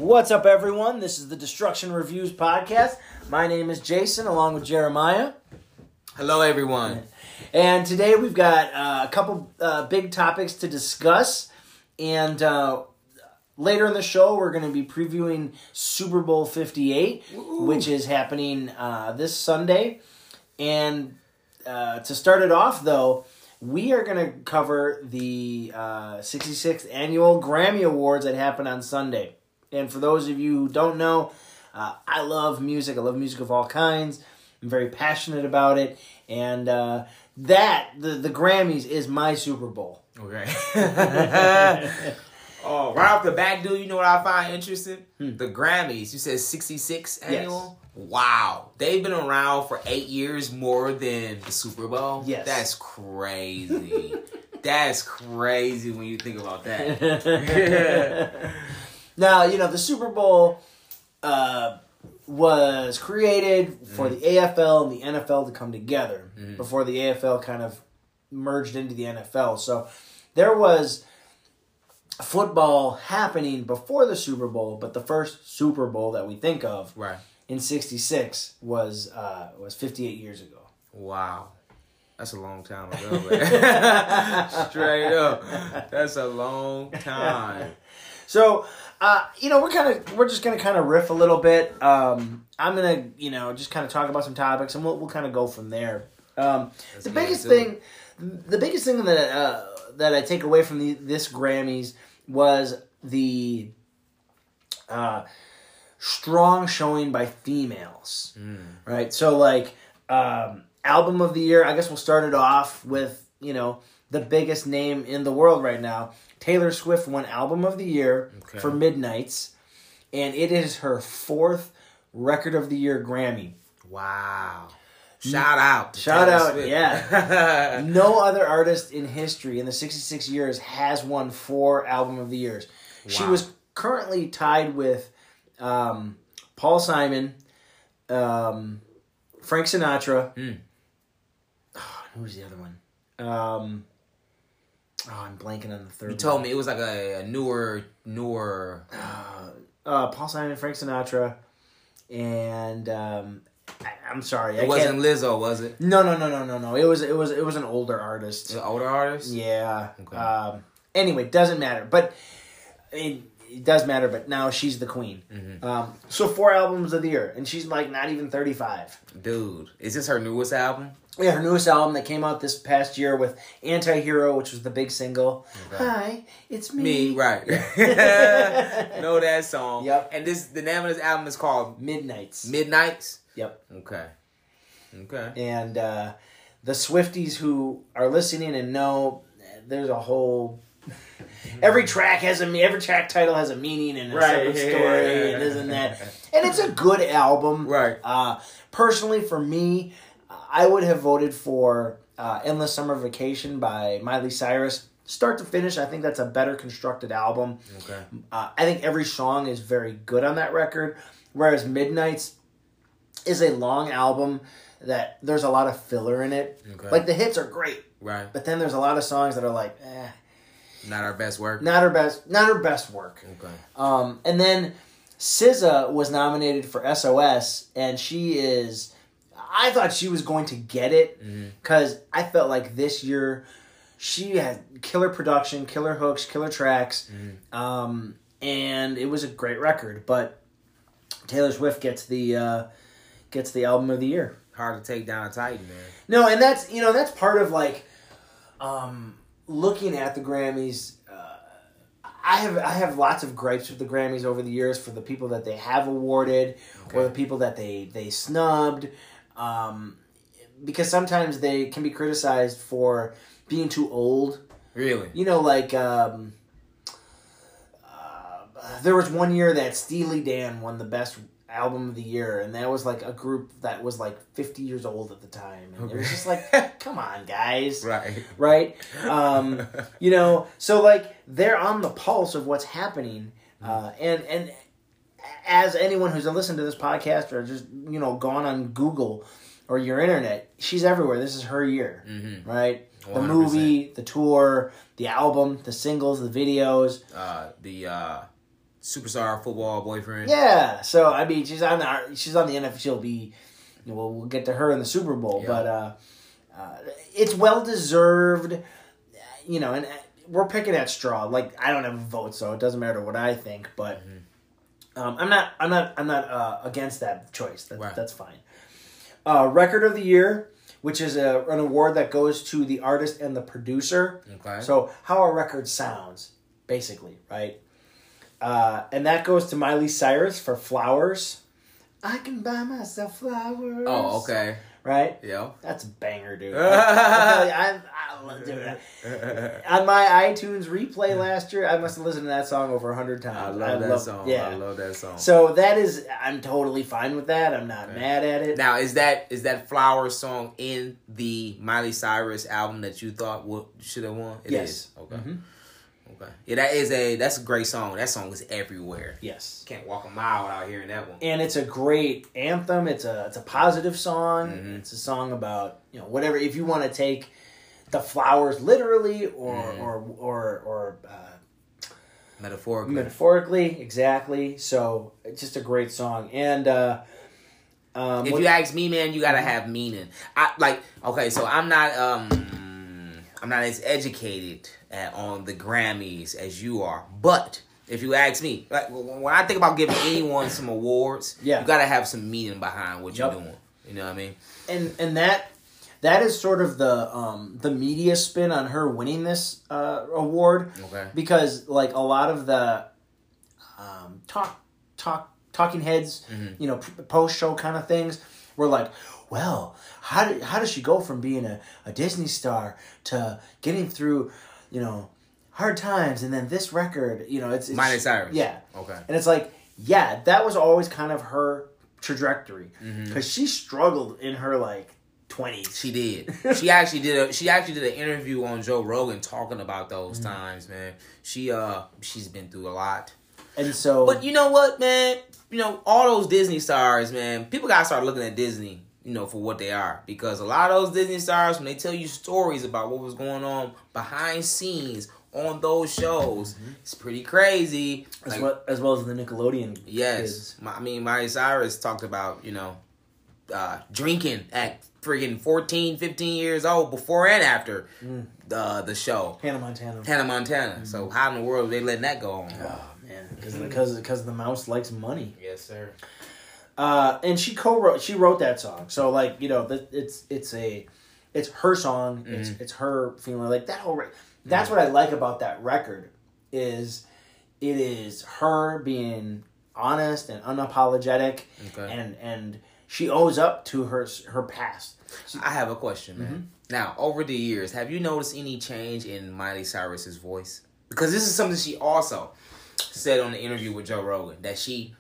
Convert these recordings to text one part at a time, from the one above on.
What's up, everyone? This is the Destruction Reviews podcast. My name is Jason, along with Jeremiah. Hello, everyone. And today we've got a couple big topics to discuss. And later in the show, we're going to be previewing Super Bowl 58, which is happening this Sunday. And to start it off, though, we are going to cover the 66th Annual Grammy Awards that happened on Sunday. And for those of you who don't know, I love music. I love music of all kinds. I'm very passionate about it. And the Grammys is my Super Bowl. Okay. Oh, right off the bat, dude, you know what I find interesting? The Grammys. You said 66 annual? Yes. Wow. They've been around for 8 years more than the Super Bowl? Yes. That's crazy. That's crazy when you think about that. Now, you know, the Super Bowl was created for the AFL and the NFL to come together before the AFL kind of merged into the NFL. So there was football happening before the Super Bowl, but the first Super Bowl that we think of in 66 was 58 years ago. Wow. That's a long time ago, man. Straight up. That's a long time. So, we're just gonna kind of riff a little bit. I'm gonna, just kind of talk about some topics, and we'll kind of go from there. The biggest thing that I take away from this Grammys was the strong showing by females, right? So, album of the year. I guess we'll start it off with the biggest name in the world right now. Taylor Swift won Album of the Year for Midnights, and it is her 4th Record of the Year Grammy. Wow. Shout out, yeah. No other artist in history in the 66 years has won 4 Album of the Years. Wow. She was currently tied with Paul Simon, Frank Sinatra. Who's the other one? I'm blanking on the third. You told me it was like a newer. Paul Simon, Frank Sinatra, and I'm sorry, it wasn't Lizzo, was it? No. It was an older artist. An older artist? Yeah. Okay. Anyway, doesn't matter, but it does matter. But now she's the queen. So 4 albums of the year, and she's like not even 35. Dude, is this her newest album? Yeah, her newest album that came out this past year with Anti-Hero, which was the big single. Okay. Hi, it's me. Me, right. Know that song. Yep. And the name of this album is called? Midnights. Midnights? Yep. Okay. And the Swifties who are listening and know, there's a whole... Every track title has a meaning and a separate story and this and that. And it's a good album. Right. Personally, for me, I would have voted for Endless Summer Vacation by Miley Cyrus. Start to finish, I think that's a better constructed album. Okay. I think every song is very good on that record, whereas Midnights is a long album that there's a lot of filler in it. Okay. Like, the hits are great. Right. But then there's a lot of songs that are like, not our best work? Not her best work. Okay. And then SZA was nominated for SOS, and I thought she was going to get it because I felt like this year she had killer production, killer hooks, killer tracks, and it was a great record. But Taylor Swift gets the album of the year. Hard to take down a Titan, man. No, and that's part of looking at the Grammys. I have lots of gripes with the Grammys over the years for the people that they have awarded or the people that they snubbed. Because sometimes they can be criticized for being too old. Really? There was one year that Steely Dan won the best album of the year, and that was like a group that was like 50 years old at the time. And it was just like, come on, guys. Right? So they're on the pulse of what's happening. And as anyone who's listened to this podcast or just, gone on Google or your internet, she's everywhere. This is her year, right? 100%. The movie, the tour, the album, the singles, the videos. The superstar football boyfriend. Yeah. So I mean, she's on the NFL. She'll be. We'll get to her in the Super Bowl, but it's well deserved. You know, and we're picking at straw. Like, I don't have a vote, so it doesn't matter what I think. But I'm not against that choice. That's fine. Record of the year, which is an award that goes to the artist and the producer. Okay. So how a record sounds, basically, right? And that goes to Miley Cyrus for Flowers. I can buy myself flowers. Oh, okay. Right? Yeah. That's a banger, dude. I love doing that. On my iTunes replay last year, I must have listened to that song over 100 times. I love that song. Yeah. I love that song. So I'm totally fine with that. I'm not mad at it. Now, is that Flowers song in the Miley Cyrus album that you thought should have won? It Yes. is. Okay. Mm-hmm. Okay. Yeah, that's a great song. That song is everywhere. Yes. Can't walk a mile without hearing that one. And it's a great anthem. It's a positive song. Mm-hmm. It's a song about, whatever. If you want to take the flowers literally or metaphorically, exactly. So it's just a great song. And if you ask me, man, you gotta have meaning. So I'm not as educated on the Grammys as you are, but if you ask me, like when I think about giving anyone some awards, you gotta have some meaning behind what you're doing. You know what I mean? And that is sort of the media spin on her winning this award. Okay. Because like a lot of the talking heads, post show kind of things were like, well, how does she go from being a Disney star to getting through, hard times, and then this record, it's Miley Cyrus. Yeah. Okay. And it's like, yeah, that was always kind of her trajectory because she struggled in her 20s. She did. She actually did an interview on Joe Rogan talking about those times, man. She's been through a lot. And so, but you know what, man? All those Disney stars, man. People gotta start looking at Disney, for what they are, because a lot of those Disney stars, when they tell you stories about what was going on behind scenes on those shows, it's pretty crazy. As well as the Nickelodeon. Yes, kids. Miley Cyrus talked about drinking at friggin' 14, 15 years old before and after the show. Hannah Montana. Mm-hmm. So how in the world are they letting that go on? Oh man, because the mouse likes money. Yes, sir. And she wrote that song. So it's her song. It's her feeling like that whole. That's what I like about that record is it is her being honest and unapologetic, and she owes up to her past. I have a question, man. Now, over the years, have you noticed any change in Miley Cyrus's voice? Because this is something she also said on the interview with Joe Rogan, that she,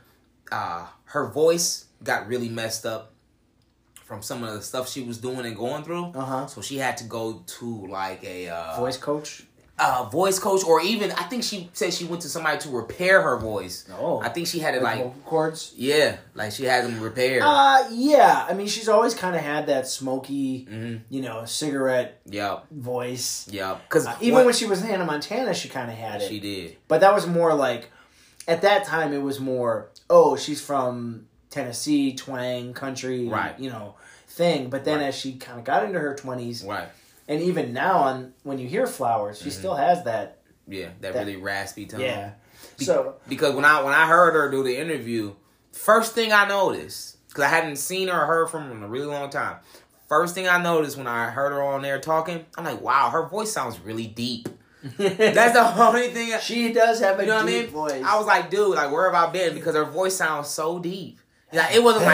her voice got really messed up from some of the stuff she was doing and going through. So she had to go to like a voice coach. Voice coach, or even I think she said she went to somebody to repair her voice. Oh, I think she had it vocal cords. Yeah, like she had them repaired. Yeah. I mean, she's always kind of had that smoky, cigarette voice. Yeah, because even when she was in Hannah Montana, she kind of had it. She did, but that was more like at that time. It was more, oh, she's from Tennessee, twang, country, right? Thing. But then as she kind of got into her 20s, right. And even now, when you hear Flowers, she still has that. Yeah, that really raspy tone. Yeah. Because when I heard her do the interview, first thing I noticed, because I hadn't seen her or heard from her in a really long time, first thing I noticed when I heard her on there talking, I'm like, wow, her voice sounds really deep. That's the only thing. She does have a deep voice. I was like, dude, where have I been? Because her voice sounds so deep. Like, it wasn't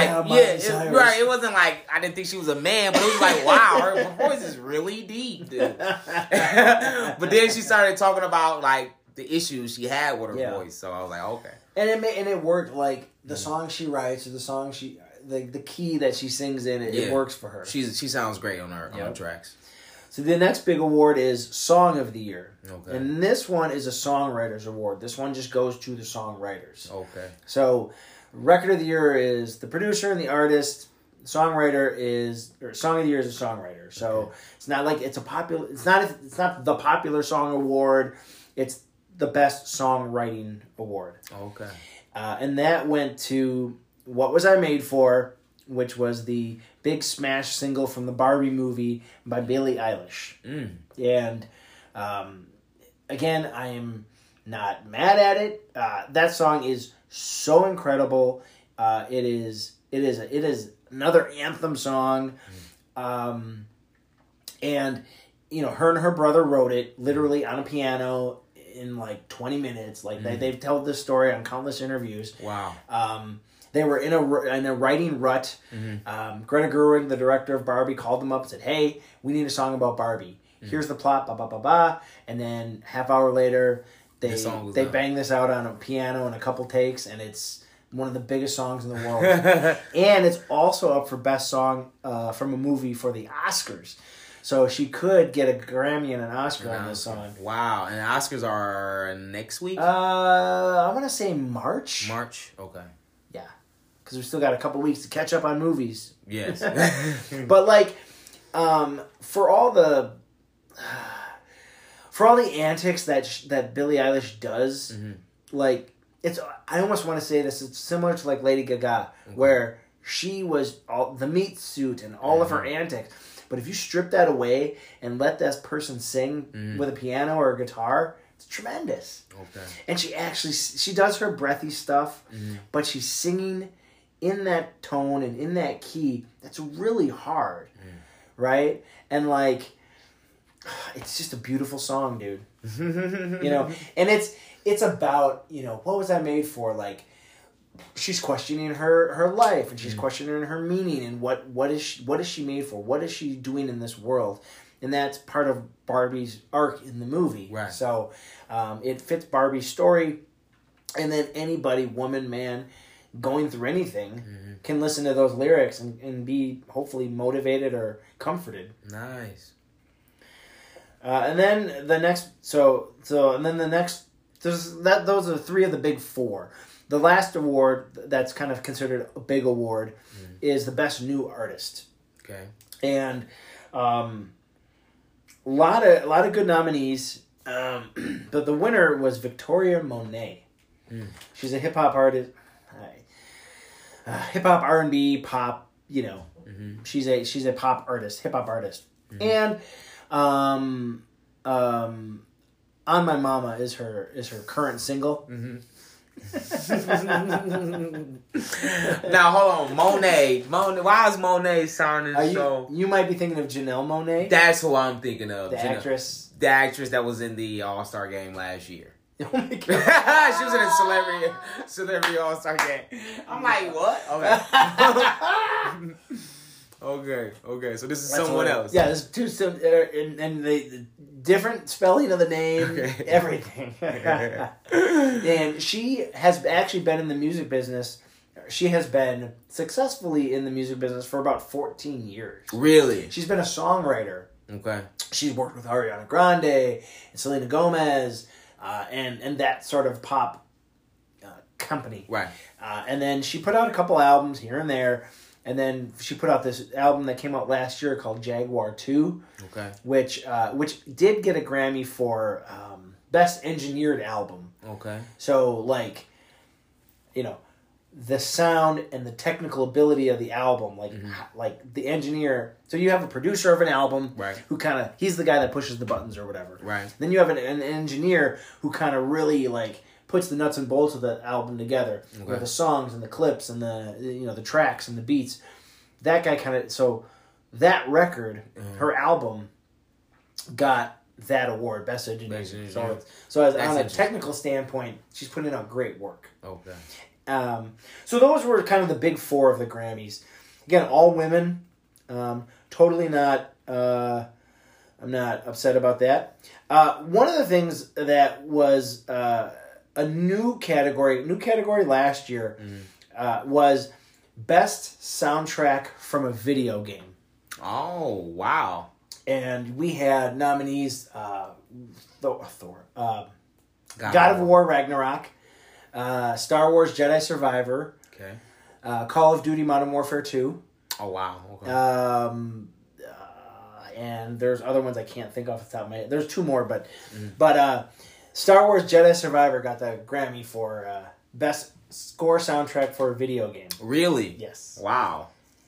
it wasn't like I didn't think she was a man, but it was like, wow, her voice is really deep, dude. But then she started talking about like the issues she had with her voice, so I was like, okay. And it worked. Like the song she writes or the song the key that she sings in, it works for her. She sounds great on her tracks. So the next big award is Song of the Year. Okay. And this one is a songwriters award. This one just goes to the songwriters. Okay. So Record of the Year is the producer and the artist. Song of the Year is a songwriter. So it's not like it's not the popular song award. It's the Best Songwriting Award. Okay. And that went to What Was I Made For, which was the big smash single from the Barbie movie by Billie Eilish. And again, I am not mad at it. That song is so incredible. It is another anthem song. And her and her brother wrote it literally on a piano in like 20 minutes. Like they've told this story on countless interviews. Wow. They were in a writing rut. Greta Gerwig, the director of Barbie, called them up and said, "Hey, we need a song about Barbie. Here's the plot, ba ba ba ba." And then half hour later, they bang this out on a piano in a couple takes, and it's one of the biggest songs in the world. And it's also up for best song from a movie for the Oscars. So she could get a Grammy and an Oscar on this song. Wow. And the Oscars are next week? I want to say March. March? Okay. Yeah. Because we still got a couple weeks to catch up on movies. Yes. But like, for all the antics that Billie Eilish does, like, I almost want to say this. It's similar to like Lady Gaga, where she was all the meat suit and all of her antics. But if you strip that away and let that person sing with a piano or a guitar, it's tremendous. Okay. And she does her breathy stuff, but she's singing in that tone and in that key that's really hard, right? And like, it's just a beautiful song, dude. And it's about, what was I made for? Like, she's questioning her life, and she's questioning her meaning, and what is she made for? What is she doing in this world? And that's part of Barbie's arc in the movie. Right. So it fits Barbie's story, and then anybody, woman, man, going through anything can listen to those lyrics and be hopefully motivated or comforted. Nice. And then the next, those are three of the big four. The last award that's kind of considered a big award is the Best New Artist. Okay. And a lot of good nominees, but the winner was Victoria Monet. She's a hip hop artist, hip hop, R&B, pop. She's a pop artist, hip hop artist, and On My Mama is her current single. Now hold on, Monet. Why is Monet sounding so? You might be thinking of Janelle Monáe. That's who I'm thinking of. The actress. The actress that was in the All-Star game last year. Oh my God. She was in a celebrity All-Star game. I'm like, what? Okay. So this is someone else. Yeah, there's two, and the different spelling of the name, everything. And she has actually been in the music business. She has been successfully in the music business for about 14 years. Really? She's been a songwriter. Okay. She's worked with Ariana Grande and Selena Gomez, and that sort of pop company. Right. And then she put out a couple albums here and there. And then she put out this album that came out last year called Jaguar 2. Okay. Which did get a Grammy for Best Engineered Album. Okay. So, like, the sound and the technical ability of the album, like the engineer. So you have a producer of an album, right, who he's the guy that pushes the buttons or whatever. Right. Then you have an engineer who kind of really, like, puts the nuts and bolts of the album together, with the songs and the clips and the tracks and the beats. That guy so that record, her album, got that award, Best Engineer. So on a technical standpoint, she's putting out great work. Okay. So those were kind of the big four of the Grammys. Again, all women. Totally not. I'm not upset about that. One of the things that was a new category last year was Best Soundtrack from a Video Game. Oh, wow. And we had nominees, Thor, God of War Ragnarok, Star Wars Jedi Survivor, Call of Duty Modern Warfare 2. Oh, wow. Okay. And there's other ones I can't think off the top of my head. There's two more, but Star Wars Jedi Survivor got the Grammy for best score soundtrack for a video game. Really? Yes. Wow.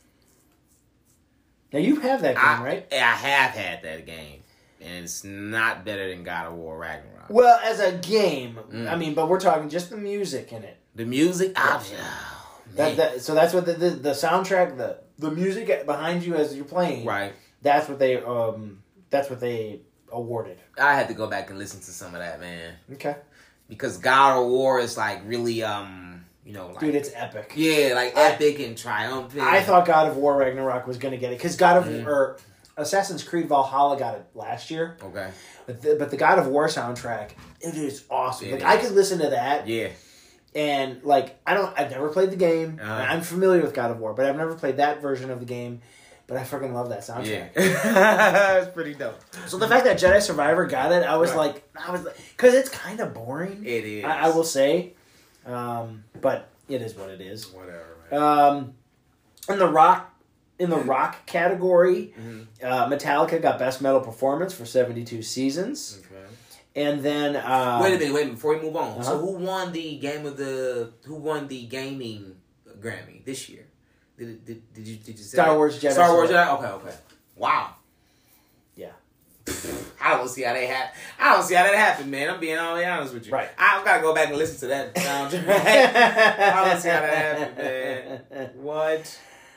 Now you have that game, right? I have had that game, and it's not better than God of War Ragnarok. Well, as a game, I mean, but we're talking just the music in it. The music, So that's what the soundtrack, the music behind you as you're playing. right. That's what they awarded. I had to go back and listen to some of that, man, Okay. because God of War is like really, like, Dude, it's epic. yeah, like epic and triumphant. I thought God of War Ragnarok was going to get it because or Assassin's Creed Valhalla got it last year. Okay. But the God of War soundtrack, it is awesome. It I is. could listen to that. Yeah. And I've never played the game. I'm familiar with God of War, but I've never played that version of the game. But I freaking love that soundtrack. Yeah. It's pretty dope. So the fact that Jedi Survivor got it, I was like, because it's kind of boring. It is. I will say, but it is what it is. Whatever, man. In the rock category, Metallica got Best Metal Performance for 72 Seasons. Okay. And then Wait a minute, before we move on. So who won the gaming Grammy this year? Did you say Star Wars Jedi. Star Wars Jedi? Okay. Wow. Yeah. I don't see how that happened, man. I'm being all the way honest with you. Right. I've got to go back and listen to that soundtrack. I don't see how that happened, man. What?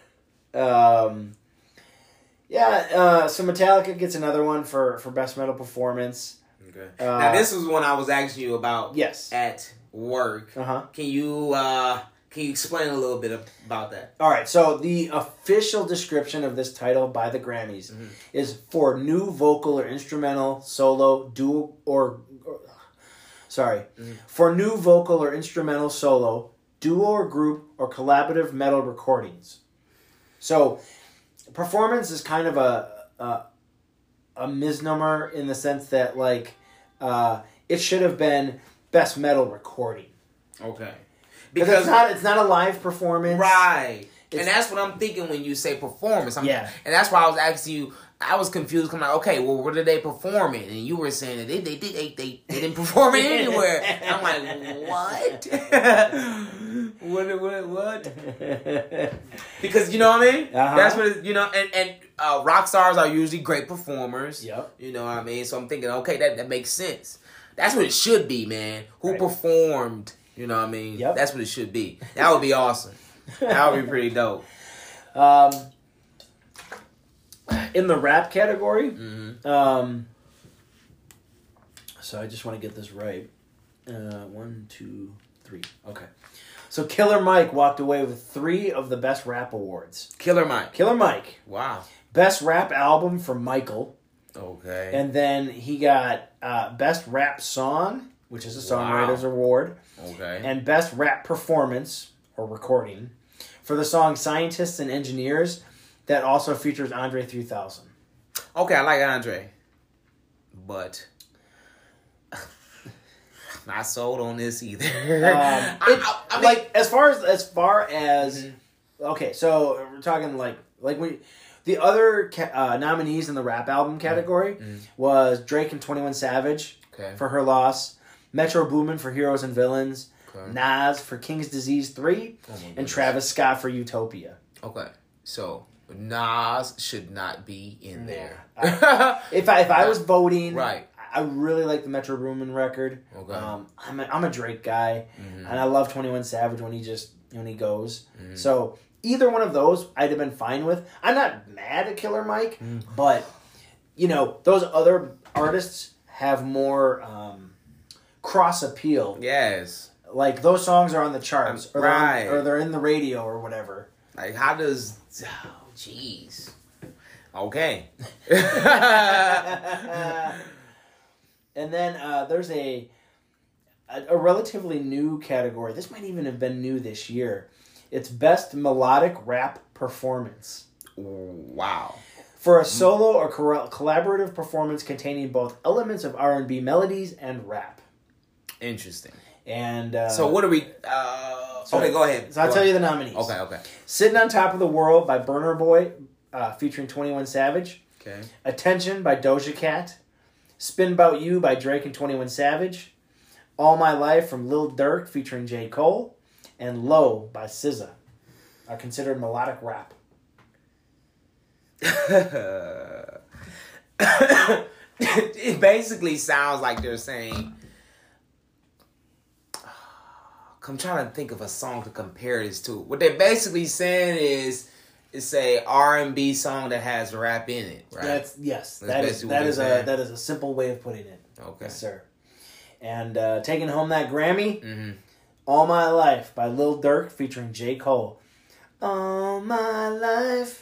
So Metallica gets another one for Best Metal Performance. Okay. Now this was one I was asking you about. Yes. At work. Uh-huh. Can you explain a little bit about that? All right. So the official description of this title by the Grammys is for new vocal or instrumental solo duo for new vocal or instrumental solo duo or group or collaborative metal recordings. So performance is kind of a misnomer in the sense that it should have been best metal recording. Okay. Because it's not a live performance. Right. And that's what I'm thinking when you say performance. And that's why I was asking you, I was confused. I'm like, okay, well, where did they perform it? And you were saying that they didn't perform it anywhere. And I'm like, what? what? Because, you know what I mean? Uh-huh. That's what, and rock stars are usually great performers. Yep. You know what I mean? So I'm thinking, okay, that makes sense. That's what it should be, man. Who performed, you know what I mean? Yep. That's what it should be. That would be awesome. That would be pretty dope. In the rap category, so I just want to get this right. 1, 2, 3. Okay. So Killer Mike walked away with 3 of the Best Rap Awards. Killer Mike. Killer Mike. Wow. Best Rap Album for Michael. Okay. And then he got Best Rap Song, which is a Songwriters Award. Okay. And Best Rap Performance, or Recording, for the song Scientists and Engineers, that also features Andre 3000. Okay, I like Andre. But not sold on this either. I mean, as far as okay, so we're talking like when the other nominees in the rap album category was Drake and 21 Savage for Her Loss, Metro Boomin for Heroes and Villains, Nas for King's Disease 3, and Travis Scott for Utopia. Okay, so Nas should not be in there. If I was voting, right. I really like the Metro Boomin record. Okay. I'm a Drake guy, and I love 21 Savage when he goes. So either one of those I'd have been fine with. I'm not mad at Killer Mike, but those other artists have more cross appeal. Yes. Like those songs are on the charts, or they're in the radio or whatever. Like how does? Oh, jeez. Okay. And then there's a relatively new category. This might even have been new this year. It's Best Melodic Rap Performance. Wow. For a solo or collaborative performance containing both elements of R&B melodies and rap. Interesting. And so what are we... okay, go ahead. So I'll tell you the nominees. Okay. Sitting on Top of the World by Burna Boy, featuring 21 Savage. Okay. Attention by Doja Cat. Spin 'Bout You by Drake and 21 Savage. All My Life from Lil Durk featuring J. Cole, and Low by SZA are considered melodic rap. It basically sounds like they're saying... I'm trying to think of a song to compare this to. What they're basically saying is a R&B song that has rap in it, right? That is a simple way of putting it. Okay. Yes, sir. And taking home that Grammy, All My Life by Lil Durk featuring J. Cole. All My Life.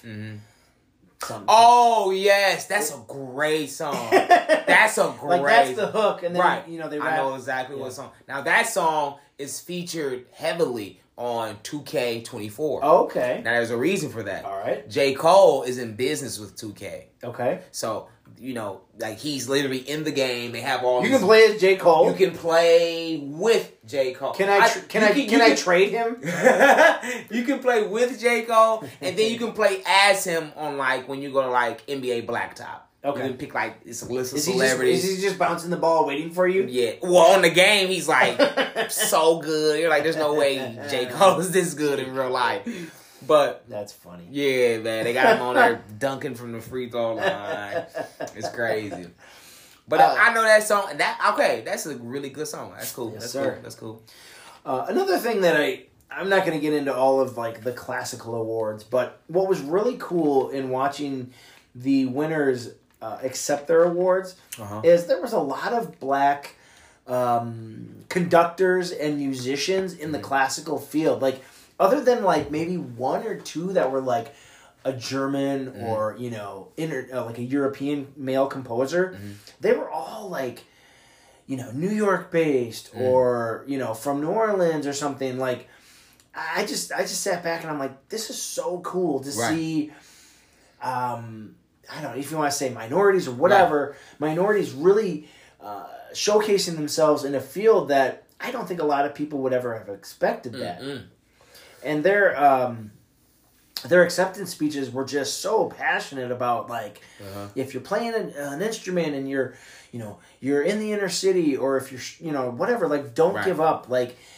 Oh, yes. That's a great song. That's a great... that's the hook. And then, right. They rap. I know exactly what song. Now, that song is featured heavily on 2K24. Okay. Now, there's a reason for that. All right. J. Cole is in business with 2K. Okay. So, he's literally in the game. They have all... You can play as J. Cole. You can play with J. Cole. Can I trade him? You can play with J. Cole, and then you can play as him on, when you go to, NBA Blacktop. Okay. You can pick, it's a list of celebrities. Is he just bouncing the ball waiting for you? Yeah. Well, on the game, he's, so good. You're like, there's no way J. Cole is this good in real life. But... That's funny. Yeah, man. They got him on there dunking from the free throw line. It's crazy. But I know that song. And that's a really good song. That's cool. Yes, that's sir. cool. That's cool. Another thing that I'm not going to get into all of, the classical awards, but what was really cool in watching the winners accept their awards is there was a lot of black conductors and musicians in the classical field. Other than maybe one or two that were a German or a European male composer, they were all New York based or from New Orleans or something. I just sat back and I'm like, this is so cool to see. I don't know if you want to say minorities or whatever, minorities really showcasing themselves in a field that I don't think a lot of people would ever have expected that. And their acceptance speeches were just so passionate about if you're playing an instrument and you're in the inner city, or if you're whatever, don't give up,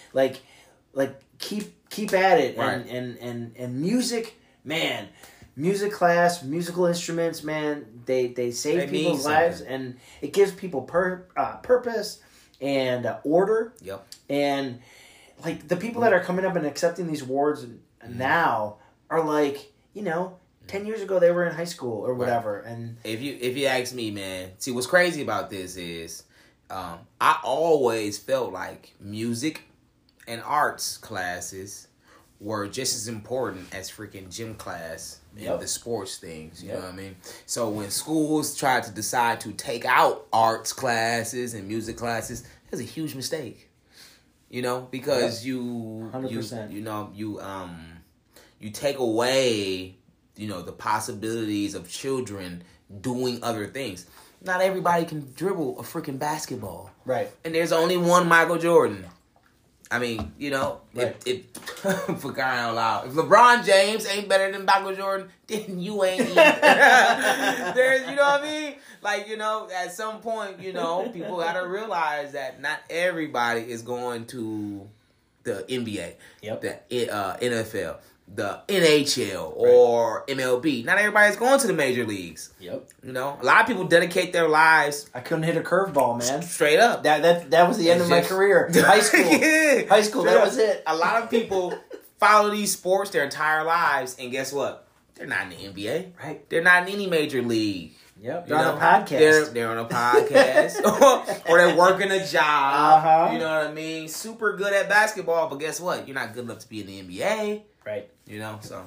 keep at it, and music, man. Music class, musical instruments, man, they save people's lives, and it gives people purpose and order. Yep. And the people that are coming up and accepting these awards now are 10 years ago they were in high school or whatever. Right. And if you ask me, man, see what's crazy about this is I always felt like music and arts classes were just as important as freaking gym class and the sports things. You know what I mean? So when schools tried to decide to take out arts classes and music classes, it was a huge mistake. Because you 100%. You take away, the possibilities of children doing other things. Not everybody can dribble a freaking basketball. Right. And there's only one Michael Jordan. I mean, right. For crying out loud, if LeBron James ain't better than Michael Jordan, then you ain't either. There's, you know what I mean? At some point, people gotta realize that not everybody is going to the NBA, the NFL, the NHL, or MLB. Not everybody's going to the major leagues. Yep. A lot of people dedicate their lives. I couldn't hit a curveball, man. Straight up. That was the end of my career. High school. High school, that was it. A lot of people follow these sports their entire lives, and guess what? They're not in the NBA. Right. They're not in any major league. Yep. They're on a podcast. They're on a podcast. or they're working a job. Uh-huh. You know what I mean? Super good at basketball, but guess what? You're not good enough to be in the NBA. Right. So.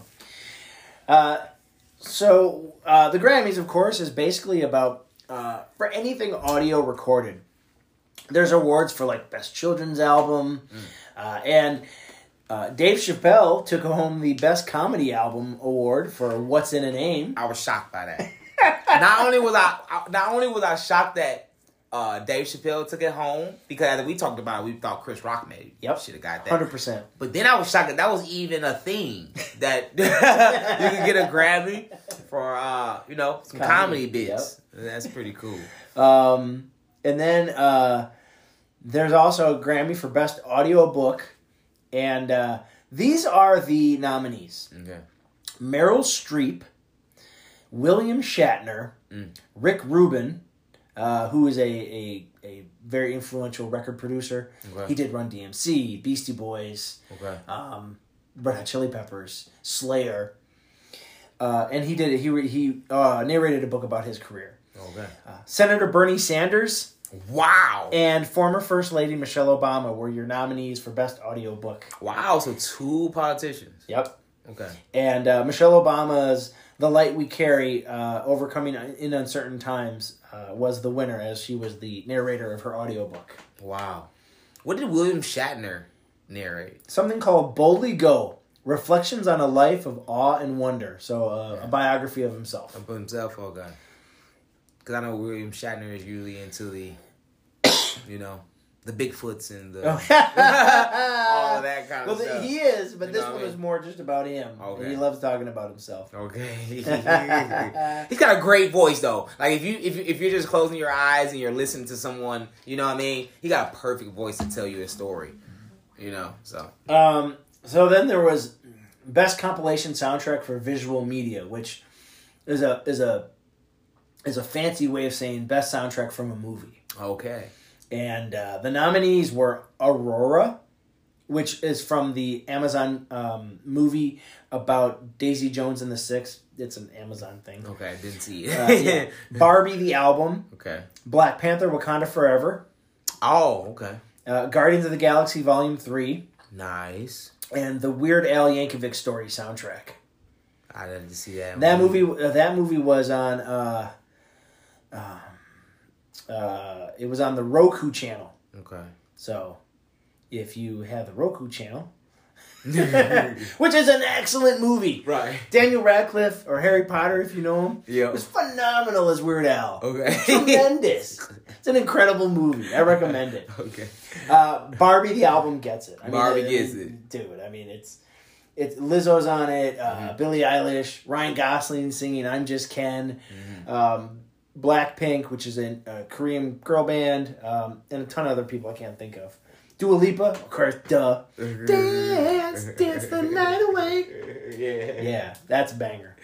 The Grammys, of course, is basically about for anything audio recorded. There's awards for Best Children's Album, and Dave Chappelle took home the Best Comedy Album award for What's in a Name. I was shocked by that. Not only was I shocked that Dave Chappelle took it home, because as we talked about it, we thought Chris Rock maybe should have got that. 100%. But then I was shocked that was even a thing, that you could get a Grammy for some comedy bits. Yep. That's pretty cool. And then There's also a Grammy for Best Audiobook. And these are the nominees. Okay. Meryl Streep, William Shatner, Rick Rubin, who is a very influential record producer. Okay. He did Run DMC, Beastie Boys, Okay. Red Hot Chili Peppers, Slayer. And he narrated a book about his career. Okay. Senator Bernie Sanders Wow. and former First Lady Michelle Obama were your nominees for Best Audiobook. Wow. So 2 politicians. Yep. Okay. And Michelle Obama's The Light We Carry, Overcoming in Uncertain Times, was the winner as she was the narrator of her audiobook. Wow. What did William Shatner narrate? Something called Boldly Go, Reflections on a Life of Awe and Wonder. So a biography of himself. About himself? Okay. Because I know William Shatner is usually into the, the Bigfoots and the all of that kind of stuff. He is, but You this know what one I is mean? more just about him. Okay. He loves talking about himself. Okay. He's got a great voice though. Like if you're just closing your eyes and you're listening to someone, you know what I mean? He got a perfect voice to tell you a story. So. So then there was Best Compilation Soundtrack for Visual Media, which is a fancy way of saying best soundtrack from a movie. Okay. And the nominees were Aurora, which is from the Amazon movie about Daisy Jones and the Six. It's an Amazon thing. Okay, I didn't see it. Yeah. Barbie the album. Okay. Black Panther Wakanda Forever. Oh, okay. Guardians of the Galaxy Volume 3. Nice. And the Weird Al Yankovic Story soundtrack. I didn't see that. That movie was on it was on the Roku channel. Okay. So if you have the Roku channel, which is an excellent movie. Right. Daniel Radcliffe or Harry Potter, if you know him. Yeah. It's phenomenal as Weird Al. Okay. Tremendous. It's an incredible movie. I recommend it. Okay. Barbie the album gets it. Barbie gets it. Dude, I mean, it's Lizzo's on it, Billie Eilish, Ryan Gosling singing I'm Just Ken, Blackpink, which is a Korean girl band, and a ton of other people I can't think of. Dua Lipa, of course, duh. Dance the night away. Yeah, that's a banger.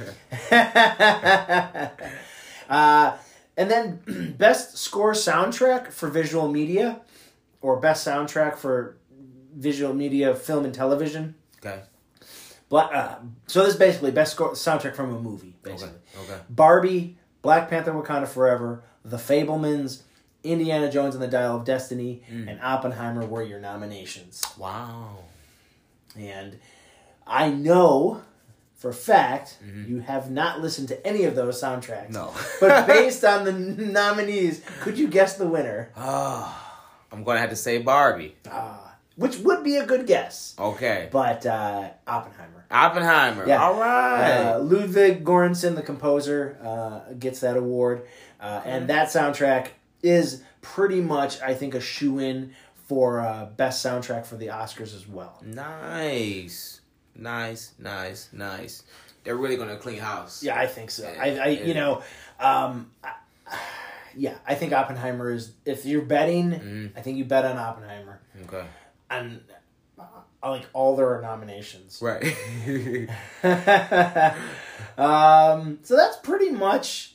And then Best Score Soundtrack for Visual Media, or Best Soundtrack for Visual Media, Film and Television. Okay. So this is basically best soundtrack from a movie, basically. Okay. Barbie, Black Panther Wakanda Forever, The Fabelmans, Indiana Jones and the Dial of Destiny, and Oppenheimer were your nominations. Wow. And I know for a fact you have not listened to any of those soundtracks. No. But based on the nominees, could you guess the winner? I'm going to have to say Barbie. Which would be a good guess. Okay. But Oppenheimer. Oppenheimer. Yeah. All right. Ludwig Göransson, the composer, gets that award. And that soundtrack is pretty much, I think, a shoo-in for best soundtrack for the Oscars as well. Nice. They're really going to clean house. Yeah, I think so. I think Oppenheimer is, if you're betting, I think you bet on Oppenheimer. Okay. And I like all their nominations. Right. So that's pretty much,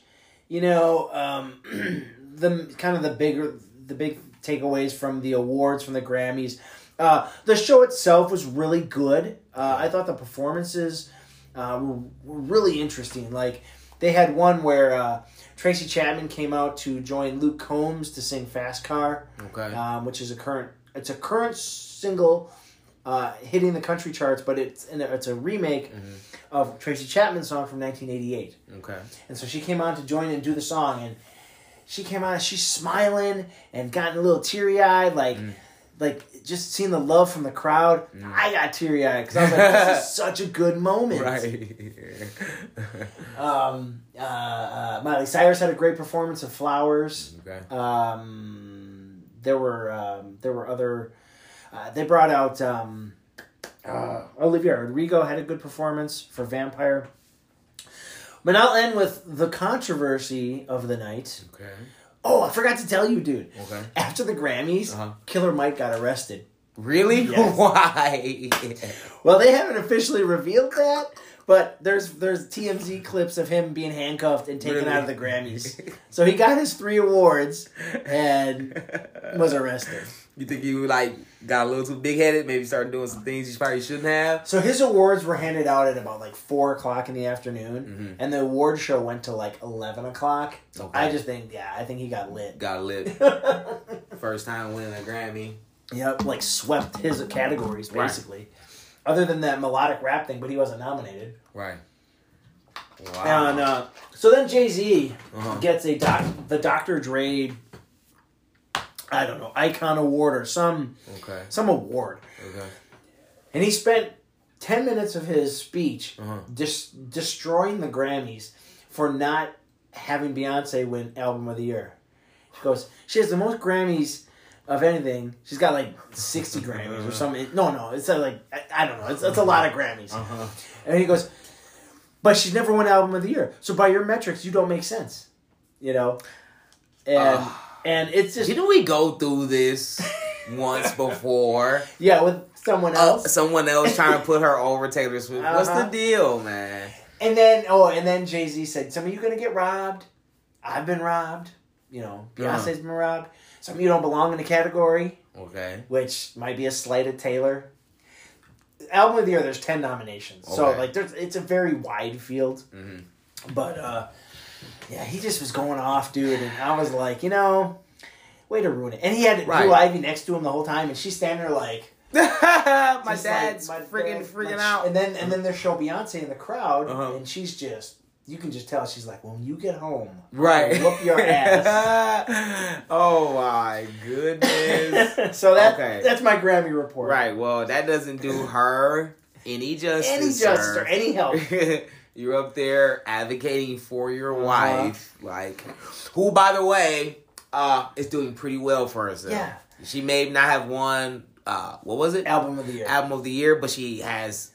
the kind of the big takeaways from the awards, from the Grammys. The show itself was really good. I thought the performances were really interesting. Like, they had one where Tracy Chapman came out to join Luke Combs to sing Fast Car, which is a current single hitting the country charts, but it's a remake of Tracy Chapman's song from 1988. Okay. And so she came on to join and do the song, and she came on, she's smiling and gotten a little teary-eyed, like just seeing the love from the crowd. I got teary-eyed because I was like, this is such a good moment. Right. Miley Cyrus had a great performance of Flowers. Okay. There were other. They brought out Olivia Rodrigo had a good performance for Vampire. But I'll end with the controversy of the night. Okay. Oh, I forgot to tell you, dude. Okay. After the Grammys, Killer Mike got arrested. Really? Yes. Why? Well, they haven't officially revealed that, but there's TMZ clips of him being handcuffed and taken out of the Grammys. So he got his 3 awards and was arrested. You think you got a little too big headed? Maybe started doing some things you probably shouldn't have. So his awards were handed out at about 4:00 in the afternoon, and the award show went to 11:00. So Okay. I think he got lit. Got lit. First time winning a Grammy. Yep, swept his categories basically. Right. Other than that melodic rap thing, but he wasn't nominated. Right. Wow. And so then Jay-Z gets the Dr. Dre, I don't know, Icon Award or some award. Okay. And he spent 10 minutes of his speech destroying the Grammys for not having Beyonce win Album of the Year. She goes, she has the most Grammys of anything. She's got 60 Grammys or something. No, it's I don't know. It's a lot of Grammys. And he goes, but she's never won Album of the Year. So by your metrics, you don't make sense. And it's just... Didn't we go through this once before? Yeah, with someone else. Someone else trying to put her over Taylor Swift. What's the deal, man? And then Jay-Z said, some of you going to get robbed. I've been robbed. Beyonce's been robbed. Some of you don't belong in the category. Okay. Which might be a slight at Taylor. Album of the Year, there's 10 nominations. Okay. So, it's a very wide field. Mm-hmm. But, he just was going off, dude. And I was like, way to ruin it. And he had Blue Ivy next to him the whole time. And she's standing there my dad's freaking out. And then there's show Beyonce in the crowd. And she's just... You can just tell she's like, when you get home, whoop your ass. Oh my goodness! So that's my Grammy report. Right. Well, that doesn't do her any justice. Or any help. You're up there advocating for your wife, who, by the way, is doing pretty well for herself. Yeah. She may not have won. What was it? Album of the Year. Album of the Year, but she has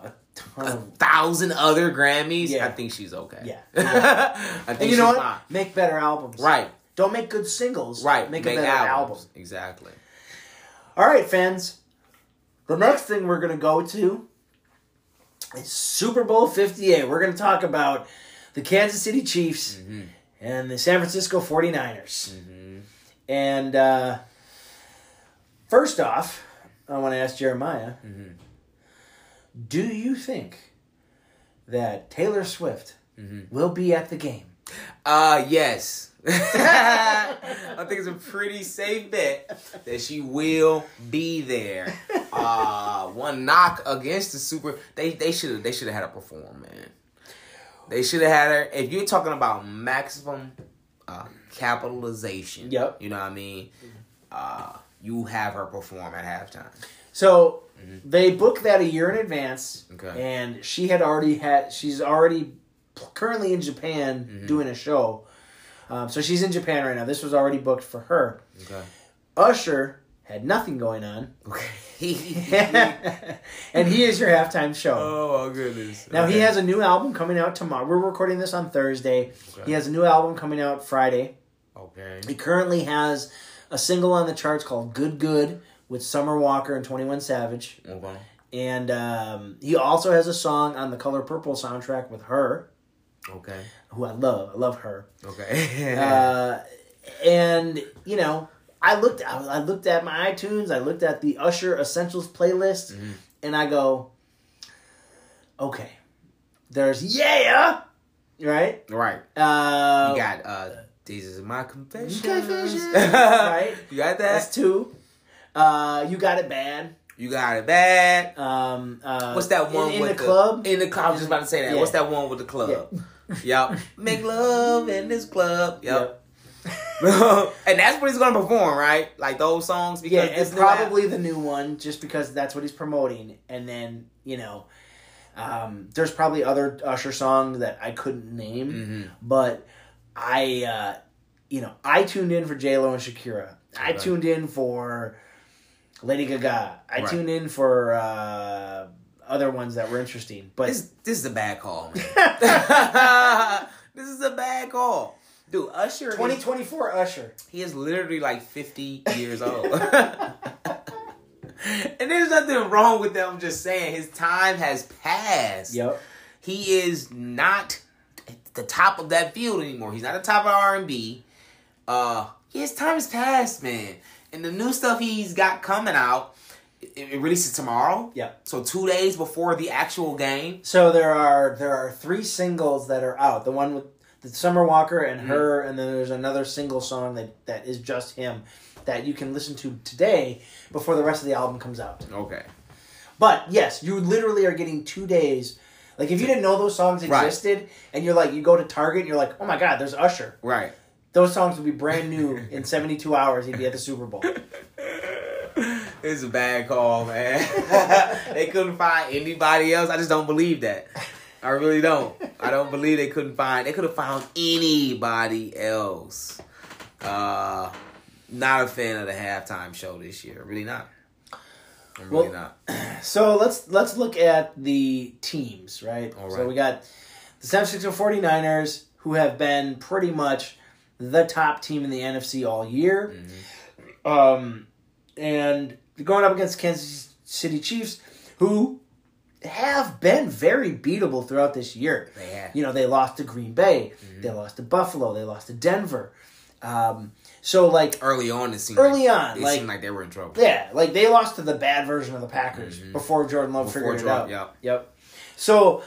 1,000 other Grammys. Yeah. I think she's okay. Yeah. I think and you know what? Fine. Make better albums. Right. Don't make good singles. Right. Make a better album. Exactly. All right, fans. The next thing we're going to go to is Super Bowl 58. We're going to talk about the Kansas City Chiefs and the San Francisco 49ers. Mm-hmm. And first off, I want to ask Jeremiah, do you think that Taylor Swift will be at the game? Yes. I think it's a pretty safe bet that she will be there. One knock against the Super... They should have had her perform, man. They should have had her... If you're talking about maximum capitalization, yep. You know what I mean? You have her perform at halftime. So... They booked that a year in advance, and she's already currently in Japan doing a show. So she's in Japan right now. This was already booked for her. Okay. Usher had nothing going on. And he is your halftime show. Oh, my goodness. Now, he has a new album coming out tomorrow. We're recording this on Thursday. Okay. He has a new album coming out Friday. Okay. He currently has a single on the charts called Good Good, with Summer Walker and 21 Savage. Okay. And he also has a song on the Color Purple soundtrack with her. Okay. Who I love. I love her. Okay. And, I looked at my iTunes. I looked at the Usher Essentials playlist. And I go, okay. There's Yeah! Right? Right. You got These Is My Confessions. Right? You got that? That's 2. You Got It Bad. You Got It Bad. What's that one in with the club? In the club. I was just about to say that. Yeah. What's that one with the club? Yeah. Yep. Make love in this club. Yep. And that's what he's going to perform, right? Like those songs? Because it's probably the new one, just because that's what he's promoting. And then, there's probably other Usher songs that I couldn't name. But I tuned in for J-Lo and Shakira. Okay. I tuned in for Lady Gaga. I tuned in for other ones that were interesting. But this is a bad call, man. This is a bad call. Dude, Usher. 2024 Usher. He is literally like 50 years old. And there's nothing wrong with that. I'm just saying his time has passed. Yep. He is not at the top of that field anymore. He's not at the top of R&B. His time has passed, man. And the new stuff he's got coming out, it releases tomorrow. Yep. So 2 days before the actual game. So there are 3 singles that are out. The one with the Summer Walker and her, and then there's another single song that is just him that you can listen to today before the rest of the album comes out. Okay. But yes, you literally are getting 2 days. Like if you didn't know those songs existed, and you're like, you go to Target and you're like, oh my God, there's Usher. Right. Those songs would be brand new in 72 hours. He'd be at the Super Bowl. It's a bad call, man. They couldn't find anybody else. I just don't believe that. I really don't. I don't believe they could have found anybody else. Not a fan of the halftime show this year. Really not. I'm really not. So let's look at the teams, right? All right. So we got the San Francisco 49ers, who have been pretty much the top team in the NFC all year. Mm-hmm. And going up against Kansas City Chiefs, who have been very beatable throughout this year. They have. You know, they lost to Green Bay. Mm-hmm. They lost to Buffalo. They lost to Denver. So, like... Early on, it seemed like they were in trouble. Yeah, like they lost to the bad version of the Packers before Jordan Love figured it out. Yep. So,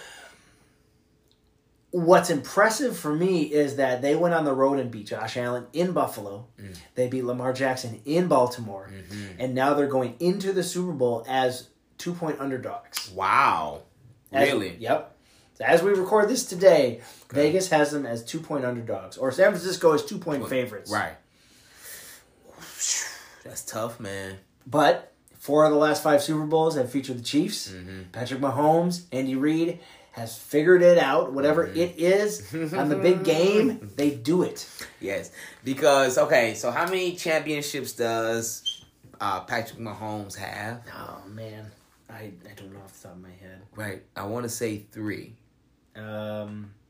what's impressive for me is that they went on the road and beat Josh Allen in Buffalo. Mm. They beat Lamar Jackson in Baltimore. Mm-hmm. And now they're going into the Super Bowl as 2-point underdogs. Wow. Really? Yep. So as we record this today, Vegas has them as 2-point underdogs. Or San Francisco is 2-point favorites. Right. That's tough, man. But 4 of the last 5 Super Bowls have featured the Chiefs. Mm-hmm. Patrick Mahomes, Andy Reid has figured it out. Whatever it is on the big game, they do it. Yes. Because, okay, so how many championships does Patrick Mahomes have? Oh, man. I don't know off the top of my head. Right. I want to say 3. I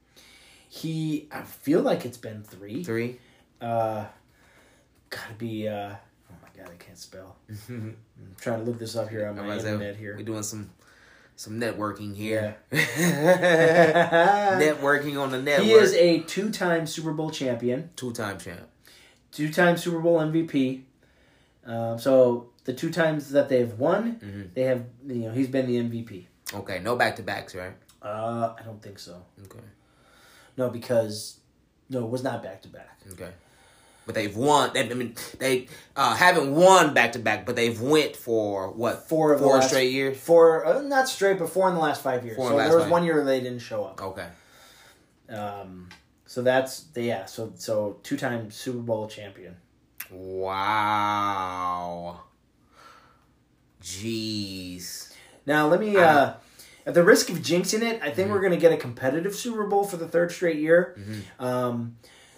feel like it's been 3. 3? Gotta be, oh my God, I can't spell. I'm trying to look this up here on my internet here. We're doing some networking here. Yeah. Networking on the network. He is a 2-time Super Bowl champion. 2-time champ. 2-time Super Bowl MVP. So the 2 times that they've won, they have, he's been the MVP. Okay, no back-to-backs, right? I don't think so. Okay. No, because it was not back-to-back. Okay. But they've won. They haven't won back-to-back, but they've went for, what, 4 straight years? 4, not straight, but 4 in the last 5 years. So there was 1 year they didn't show up. Okay. So that's, so 2-time Super Bowl champion. Wow. Jeez. Now, let me, at the risk of jinxing it, I think we're going to get a competitive Super Bowl for the 3rd straight year. Mm-hmm.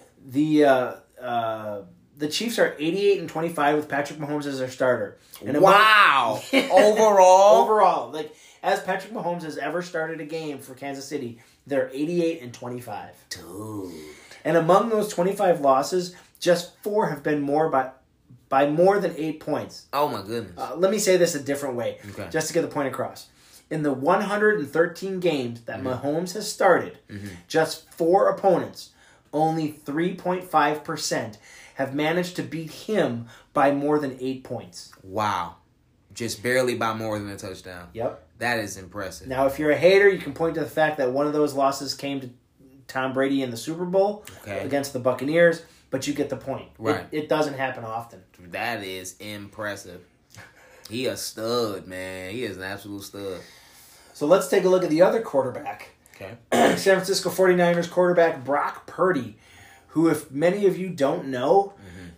The Chiefs are 88-25 with Patrick Mahomes as their starter. And wow! Overall, like as Patrick Mahomes has ever started a game for Kansas City, they're 88-25. Dude. And among those 25 losses, just 4 have been by more than 8 points. Oh my goodness! Let me say this a different way, okay, just to get the point across. In the 113 games that Mahomes has started, just 4 opponents, only 3.5%, have managed to beat him by more than 8 points. Wow. Just barely by more than a touchdown. Yep. That is impressive. Now, if you're a hater, you can point to the fact that one of those losses came to Tom Brady in the Super Bowl against the Buccaneers, but you get the point. Right. It doesn't happen often. That is impressive. He a stud, man. He is an absolute stud. So let's take a look at the other quarterback. Okay. San Francisco 49ers quarterback Brock Purdy, who, if many of you don't know,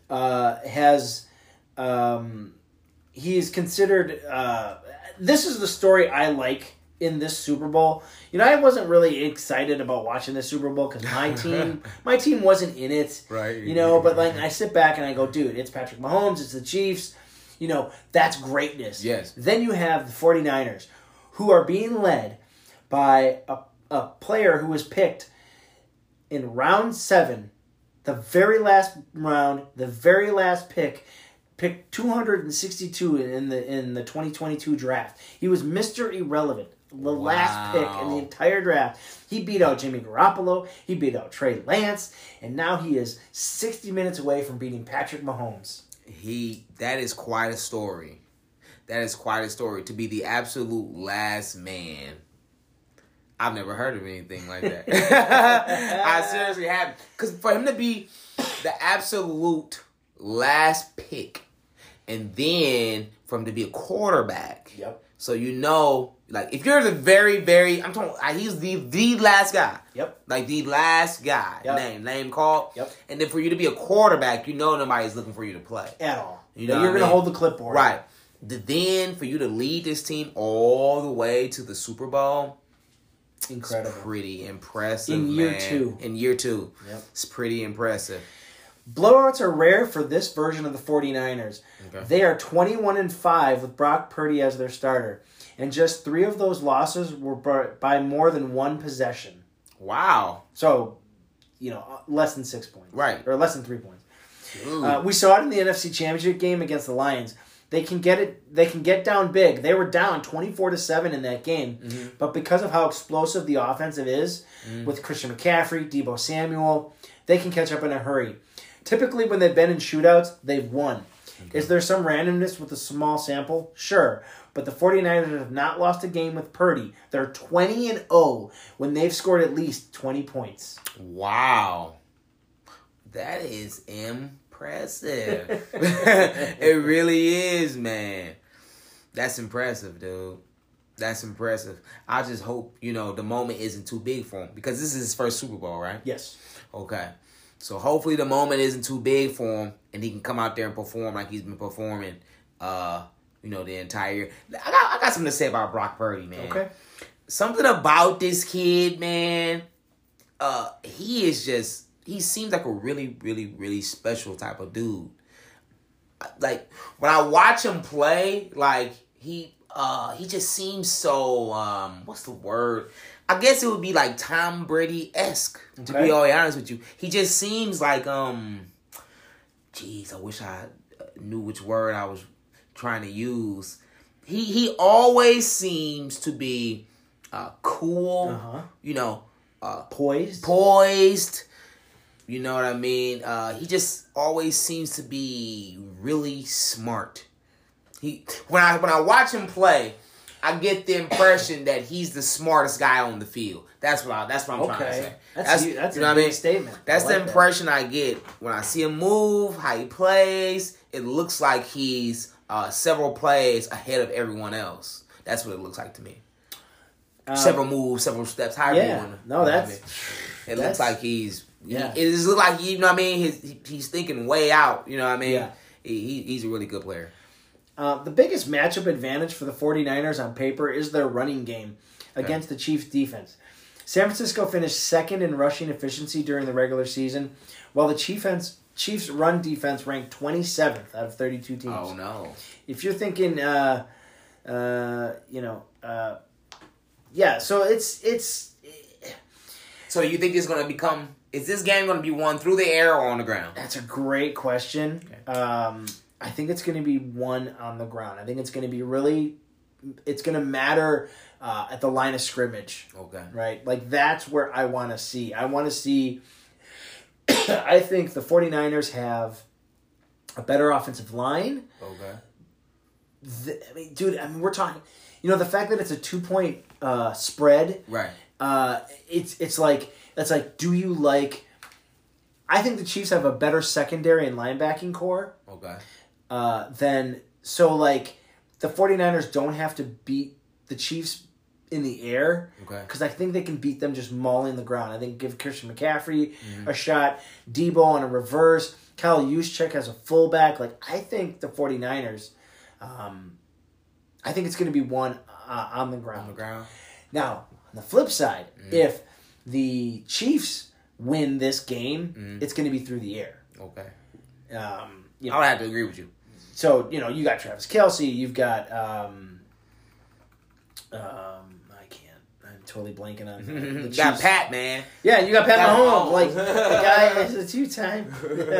he is considered... this is the story I like in this Super Bowl. I wasn't really excited about watching this Super Bowl because my team wasn't in it. Right. But like I sit back and I go, dude, it's Patrick Mahomes, it's the Chiefs. That's greatness. Yes. Then you have the 49ers, who are being led by a player who was picked in round 7 the very last round, the very last pick 262 in the 2022 draft. He was Mr. Irrelevant. The last pick in the entire draft. He beat out Jimmy Garoppolo. He beat out Trey Lance. And now he is 60 minutes away from beating Patrick Mahomes. That is quite a story. That is quite a story. To be the absolute last man. I've never heard of anything like that. I seriously haven't. Because for him to be the absolute last pick, and then for him to be a quarterback. Yep. So like if you're the very, very, I'm talking, he's the last guy. Yep. Like the last guy. Yep. Name called. Yep. And then for you to be a quarterback, nobody's looking for you to play. At all. You're going to hold the clipboard. Right. Then for you to lead this team all the way to the Super Bowl. Incredible. It's pretty impressive, In year two. In year two. Yep. It's pretty impressive. Blowouts are rare for this version of the 49ers. Okay. They are 21-5 with Brock Purdy as their starter. And just 3 of those losses were by more than one possession. Wow. So, less than 6 points. Right. Or less than 3 points. We saw it in the NFC Championship game against the Lions. They can get down big. They were down 24-7 in that game. Mm-hmm. But because of how explosive the offensive is, with Christian McCaffrey, Deebo Samuel, they can catch up in a hurry. Typically, when they've been in shootouts, they've won. Okay. Is there some randomness with a small sample? Sure. But the 49ers have not lost a game with Purdy. They're 20-0 when they've scored at least 20 points. Wow. That is impressive. It really is, man. That's impressive, dude. That's impressive. I just hope, the moment isn't too big for him. Because this is his first Super Bowl, right? Yes. Okay. So hopefully the moment isn't too big for him and he can come out there and perform like he's been performing, the entire year. I got something to say about Brock Purdy, man. Okay. Something about this kid, man. He seems like a really, really, really special type of dude. Like, when I watch him play, like, he just seems so, what's the word? I guess it would be like Tom Brady-esque, to be all honest with you. He just seems like, I wish I knew which word I was trying to use. He always seems to be cool, poised. You know what I mean? He just always seems to be really smart. When I watch him play, I get the impression that he's the smartest guy on the field. That's what I'm trying to say. That's a big statement. That's the impression I get when I see him move, how he plays. It looks like he's several plays ahead of everyone else. That's what it looks like to me. Several moves, several steps. It looks like he's. Yeah. It just looks like he's thinking way out. You know what I mean? Yeah. He's a really good player. The biggest matchup advantage for the 49ers on paper is their running game against the Chiefs' defense. San Francisco finished second in rushing efficiency during the regular season, while the Chiefs' run defense ranked 27th out of 32 teams. Oh, no. If you're thinking, so it's... So you think is this game going to be won through the air or on the ground? That's a great question. Okay. I think it's going to be won on the ground. I think it's going to be it's going to matter at the line of scrimmage. Okay. Right? Like, that's where I want to see. I want to see, I think the 49ers have a better offensive line. Okay. We're talking, the fact that it's a 2-point spread. Right. It's like, do you like, I think the Chiefs have a better secondary and linebacking core. Okay. The 49ers don't have to beat the Chiefs in the air. Okay. Because I think they can beat them just mauling the ground. I think give Christian McCaffrey a shot, Deebo on a reverse, Kyle Juszczyk as a fullback. I think the 49ers, I think it's going to be won on the ground. On the ground. Now, on the flip side, if the Chiefs win this game, it's going to be through the air. Okay. I would have to agree with you. So, you got Travis Kelce, you've got, I'm totally blanking on the You Chiefs. got Pat, man. Yeah, you got Pat Mahomes. Mahomes. Like, the guy is a two-time.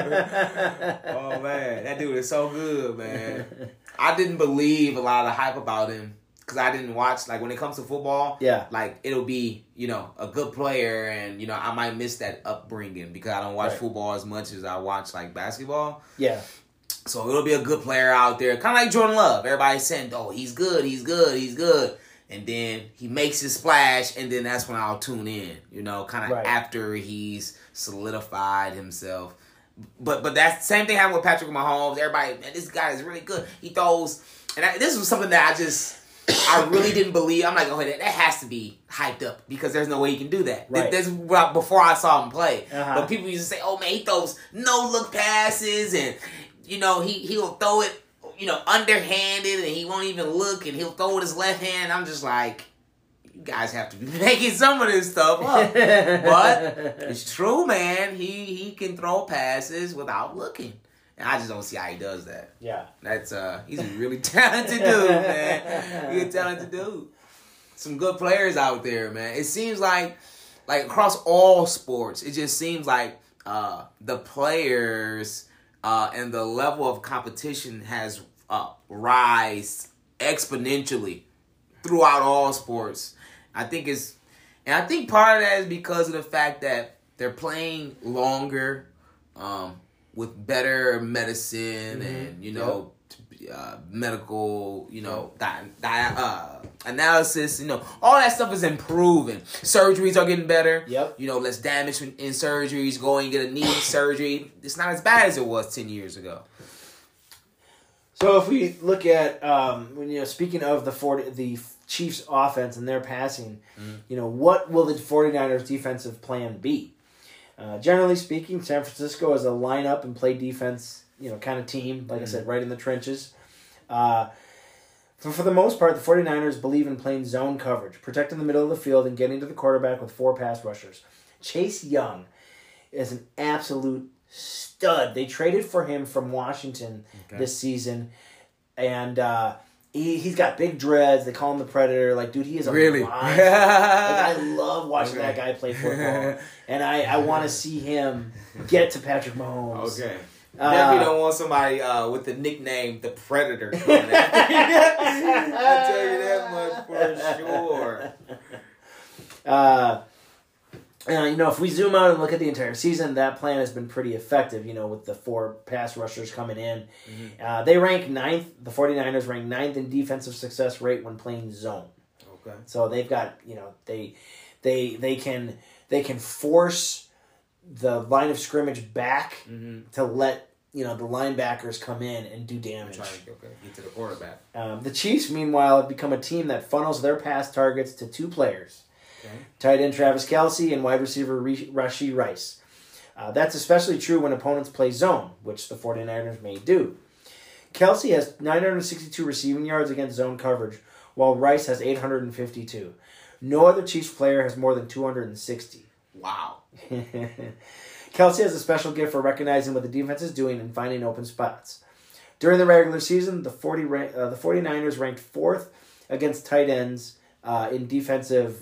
Oh, man. That dude is so good, man. I didn't believe a lot of the hype about him because I didn't watch, like, when it comes to football, Yeah. like, it'll be, you know, a good player and, you know, I might miss that upbringing because I don't watch Right. football as much as I watch, like, basketball. Yeah. So it'll be a good player out there. Kind of like Jordan Love. Everybody's saying, oh, he's good, he's good, he's good. And then he makes his splash, and then that's when I'll tune in, you know, kind of Right. after he's solidified himself. But that's the same thing happened with Patrick Mahomes. Everybody, man, this guy is really good. He throws, and this was something that I really didn't believe. I'm like, oh, that has to be hyped up because there's no way he can do that. Right. This before I saw him play. Uh-huh. But people used to say, oh, man, he throws no-look passes, and, you know, he'll throw it, you know, underhanded, and he won't even look, and he'll throw with his left hand. I'm just like, you guys have to be making some of this stuff up. But it's true, man. He can throw passes without looking. And I just don't see how he does that. Yeah. That's he's a really talented dude, man. He's a talented dude. Some good players out there, man. It seems like across all sports, it just seems like the players and the level of competition has rise exponentially throughout all sports. I think part of that is because of the fact that they're playing longer, with better medicine and, you know, medical, you know, analysis, you know, all that stuff is improving. Surgeries are getting better. Yep. You know, less damage in surgeries. Go and get a knee surgery. It's not as bad as it was 10 years ago. So if we look at, speaking of the Chiefs offense and their passing, you know, what will the 49ers defensive plan be? Generally speaking, San Francisco is a line-up and play defense, you know, kind of team, like I said, right in the trenches. For the most part, the 49ers believe in playing zone coverage, protecting the middle of the field and getting to the quarterback with 4 pass rushers. Chase Young is an absolute stud. They traded for him from Washington this season, and he's got big dreads. They call him the Predator. Like, dude, he is a really. monster. Like, I love watching that guy play football, and I want to see him get to Patrick Mahomes. Okay. Definitely don't want somebody with the nickname the Predator. I'll tell you that much for sure. You know, if we zoom out and look at the entire season, that plan has been pretty effective, you know, with the 4 pass rushers coming in. Mm-hmm. They rank 9th, the 49ers rank 9th in defensive success rate when playing zone. Okay. So they've got, you know, they can force the line of scrimmage back to let, you know, the linebackers come in and do damage. Get to the quarterback. The Chiefs, meanwhile, have become a team that funnels their pass targets to 2 players. Okay. Tight end Travis Kelce and wide receiver Rashee Rice. That's especially true when opponents play zone, which the 49ers may do. Kelce has 962 receiving yards against zone coverage, while Rice has 852. No other Chiefs player has more than 260. Wow. Kelce has a special gift for recognizing what the defense is doing and finding open spots. During the regular season, the 49ers ranked 4th against tight ends in defensive,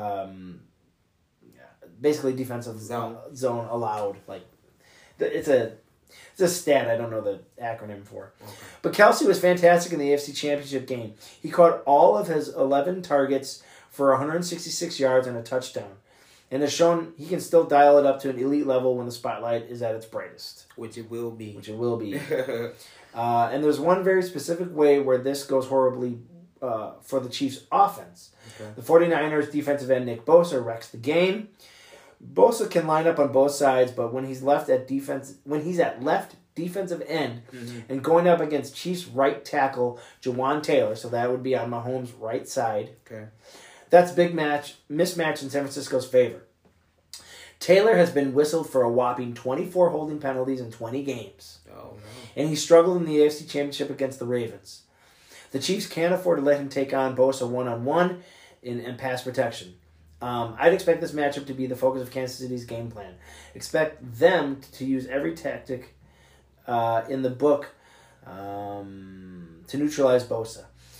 basically defensive zone allowed. Like, it's a stat I don't know the acronym for. Okay. But Kelce was fantastic in the AFC Championship game. He caught all of his 11 targets for 166 yards and a touchdown, and has shown he can still dial it up to an elite level when the spotlight is at its brightest. Which it will be. And there's one very specific way where this goes horribly for the Chiefs' offense. Okay. The 49ers defensive end Nick Bosa wrecks the game. Bosa can line up on both sides, but when he's at left defensive end and going up against Chiefs right tackle Jawan Taylor, so that would be on Mahomes' right side. Okay. That's a big mismatch in San Francisco's favor. Taylor has been whistled for a whopping 24 holding penalties in 20 games. Oh, no. And he struggled in the AFC Championship against the Ravens. The Chiefs can't afford to let him take on Bosa one-on-one in pass protection. I'd expect this matchup to be the focus of Kansas City's game plan. Expect them to use every tactic in the book to neutralize Bosa.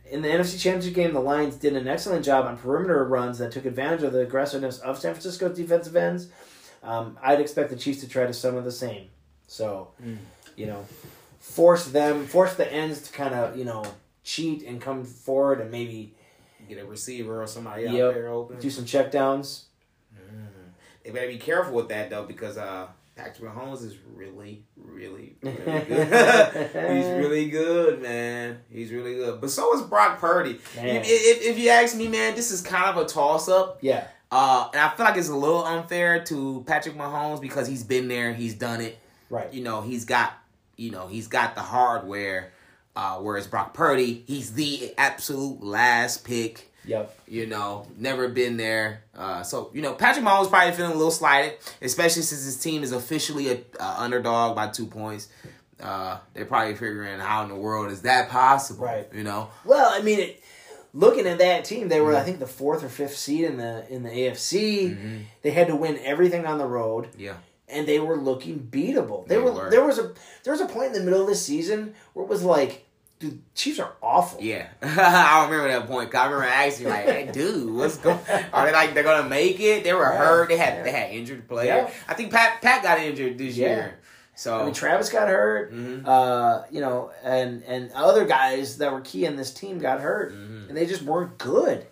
In the NFC Championship game, the Lions did an excellent job on perimeter runs that took advantage of the aggressiveness of San Francisco's defensive ends. I'd expect the Chiefs to try to some of the same. So, force the ends to kind of, cheat and come forward and maybe get a receiver or somebody out there open. Do some checkdowns. They better be careful with that, though, because Patrick Mahomes is really, really, really good. He's really good, man. He's really good. But so is Brock Purdy. If you ask me, man, this is kind of a toss-up. Yeah. And I feel like it's a little unfair to Patrick Mahomes because he's been there, he's done it. Right. He's got the hardware. Whereas Brock Purdy, he's the absolute last pick. Yep. Never been there. So Patrick Mahomes probably feeling a little slighted, especially since his team is officially an underdog by 2 points. They're probably figuring how in the world is that possible? Right. Well, I mean, looking at that team, they were I think the 4th or 5th seed in the AFC. Mm-hmm. They had to win everything on the road. Yeah. And they were looking beatable. There was a point in the middle of the season where it was like, dude, Chiefs are awful. Yeah. I remember that point. I remember asking like, hey, dude, what's going on? Are they like, they're going to make it? They were hurt. They had injured players. Yeah. I think Pat got injured this year. So Travis got hurt. Mm-hmm. And other guys that were key in this team got hurt. Mm-hmm. And they just weren't good.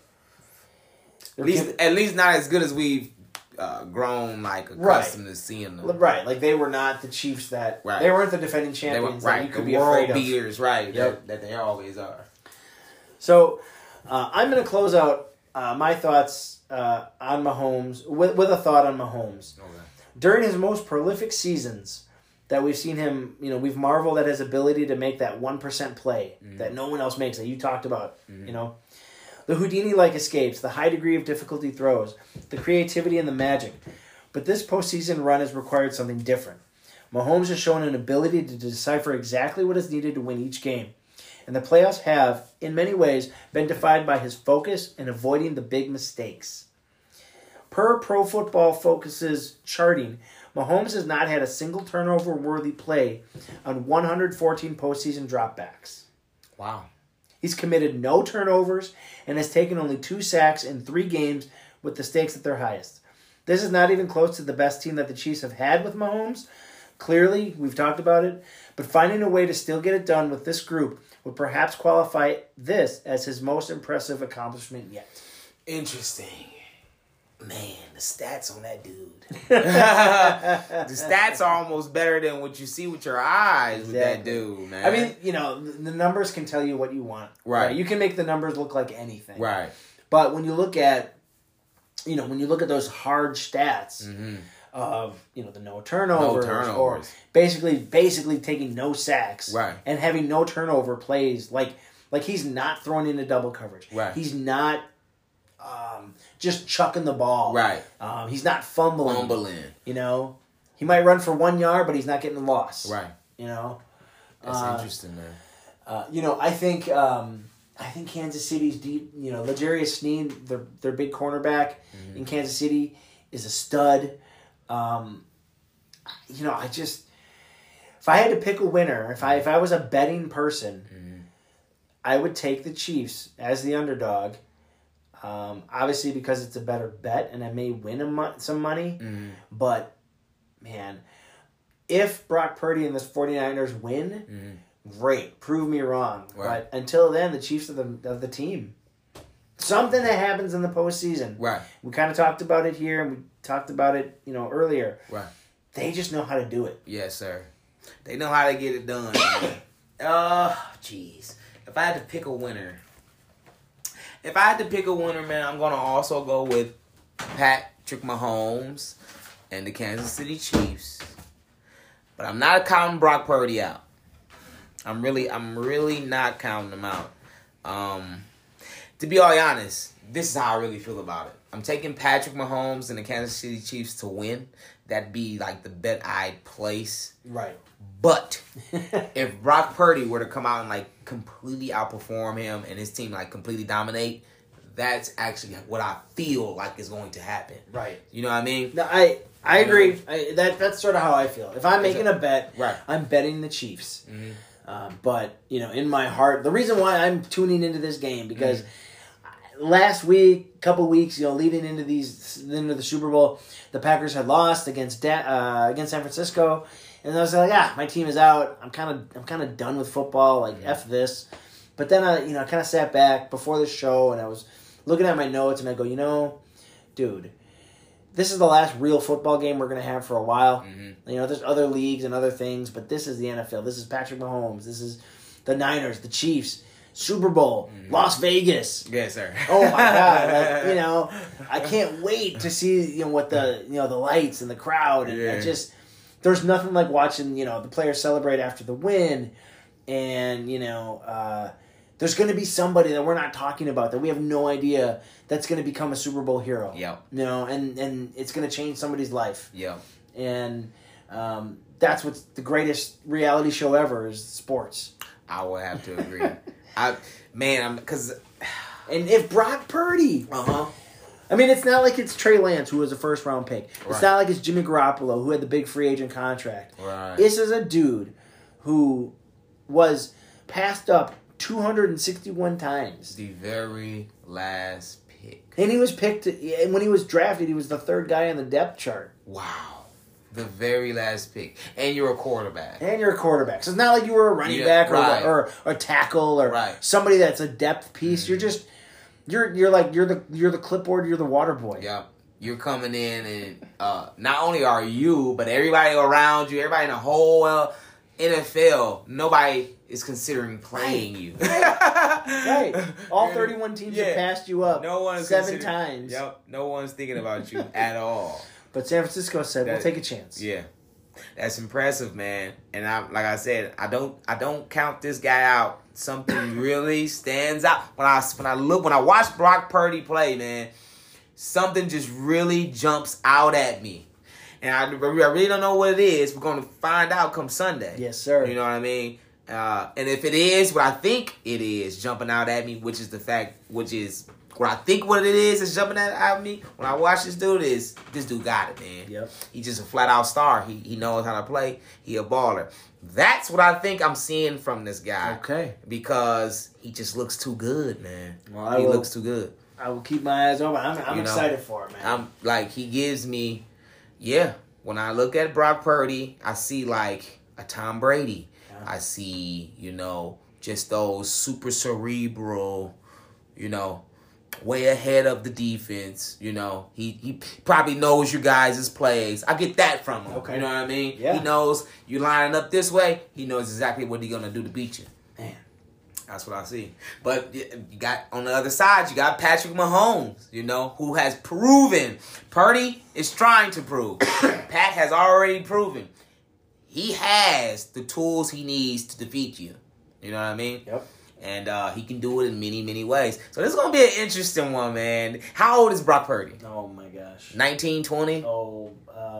At least not as good as we've grown accustomed to seeing them. Right, like they were not the Chiefs that they weren't the defending champions that you could be afraid of. Beaters, right? Yep. That they always are. So I'm going to close out my thoughts on Mahomes with a thought on Mahomes. Okay. During his most prolific seasons that we've seen him, we've marveled at his ability to make that 1% play that no one else makes that you talked about. The Houdini-like escapes, the high degree of difficulty throws, the creativity and the magic. But this postseason run has required something different. Mahomes has shown an ability to decipher exactly what is needed to win each game. And the playoffs have, in many ways, been defined by his focus and avoiding the big mistakes. Per Pro Football Focus's charting, Mahomes has not had a single turnover-worthy play on 114 postseason dropbacks. Wow. He's committed no turnovers and has taken only 2 sacks in 3 games with the stakes at their highest. This is not even close to the best team that the Chiefs have had with Mahomes. Clearly, we've talked about it, but finding a way to still get it done with this group would perhaps qualify this as his most impressive accomplishment yet. Interesting. Man, the stats on that dude. The stats are almost better than what you see with your eyes with that dude, man. I mean, the numbers can tell you what you want. Right. You can make the numbers look like anything. Right. But when you look at, those hard stats of, the no turnovers, or basically taking no sacks, right, and having no turnover plays, like he's not throwing into double coverage. Right. He's not just chucking the ball. Right. He's not fumbling. He might run for 1 yard, but he's not getting the loss. Right. That's interesting, man. I think Kansas City's deep. L'Jarius Sneed, their big cornerback in Kansas City, is a stud. If I had to pick a winner, if I was a betting person, I would take the Chiefs as the underdog. Obviously because it's a better bet and I may win some money. But, man, if Brock Purdy and the 49ers win, great. Prove me wrong. Right. But until then, the Chiefs are the team. Something that happens in the postseason. Right. We kind of talked about it here and we talked about it, earlier. Right. They just know how to do it. Yes, sir. They know how to get it done. Jeez. If I had to pick a winner, man, I'm going to also go with Patrick Mahomes and the Kansas City Chiefs. But I'm not counting Brock Purdy out. I'm really not counting him out. To be all honest, this is how I really feel about it. I'm taking Patrick Mahomes and the Kansas City Chiefs to win. That'd be like the bet I'd place. Right. But if Brock Purdy were to come out and completely outperform him and his team completely dominate, that's actually what I feel like is going to happen. Right. You know what I mean? No, I agree. That's sort of how I feel. If I'm making a bet, right, I'm betting the Chiefs. But, in my heart, the reason why I'm tuning into this game, because last week, couple weeks, leading into the Super Bowl, the Packers had lost against San Francisco, and I was like, my team is out. I'm kind of done with football. Like F this. But then I kind of sat back before the show, and I was looking at my notes, and I go, dude, this is the last real football game we're going to have for a while. There's other leagues and other things, but this is the NFL. This is Patrick Mahomes. This is the Niners, the Chiefs, Super Bowl, Las Vegas. Yes, sir. Oh my God! I can't wait to see what the the lights and the crowd, and there's nothing like watching the players celebrate after the win, and there's going to be somebody that we're not talking about that we have no idea that's going to become a Super Bowl hero. Yep. And it's going to change somebody's life. Yep. And that's what's the greatest reality show ever is sports. I will have to agree. And if Brock Purdy, I mean, it's not like it's Trey Lance who was a first round pick. It's Right. not like it's Jimmy Garoppolo who had the big free agent contract. Right. This is a dude who was passed up 261 times. The very last pick. And he was picked, and when he was drafted, he was the third guy on the depth chart. Wow. The very last pick. And you're a quarterback. And you're a quarterback. So it's not like you were a running back or a tackle or somebody that's a depth piece. You're just, you're the clipboard, you're the water boy. Yep. You're coming in and not only are you, but everybody around you, everybody in the whole NFL, nobody is considering playing you. Right. All 31 teams have passed you up 7 times. Yep. No one's thinking about you at all. But San Francisco said, we'll take a chance. Yeah. That's impressive, man. And like I said, I don't count this guy out. Something really stands out. When I watch Brock Purdy play, man, something just really jumps out at me. And I really don't know what it is. We're going to find out come Sunday. Yes, sir. You know what I mean? And if it is what I think it is jumping out at me, what I think what it is jumping out at me when I watch this dude got it, man. Yep. He's just a flat out star. He knows how to play. He a baller. That's what I think I'm seeing from this guy. Okay. Because he just looks too good, man. Well, he looks too good. I will keep my eyes open. I'm excited for it, man. He gives me, when I look at Brock Purdy, I see like a Tom Brady. Yeah. I see, just those super cerebral, way ahead of the defense. He probably knows you guys' plays. I get that from him. Okay. You know what I mean? Yeah. He knows you lining up this way. He knows exactly what he's gonna do to beat you. Man, that's what I see. But you got on the other side, you got Patrick Mahomes. Who has proven. Purdy is trying to prove. Pat has already proven. He has the tools he needs to defeat you. You know what I mean? Yep. And he can do it in many, many ways. So this is going to be an interesting one, man. How old is Brock Purdy? Oh, my gosh. 19, 20? Oh,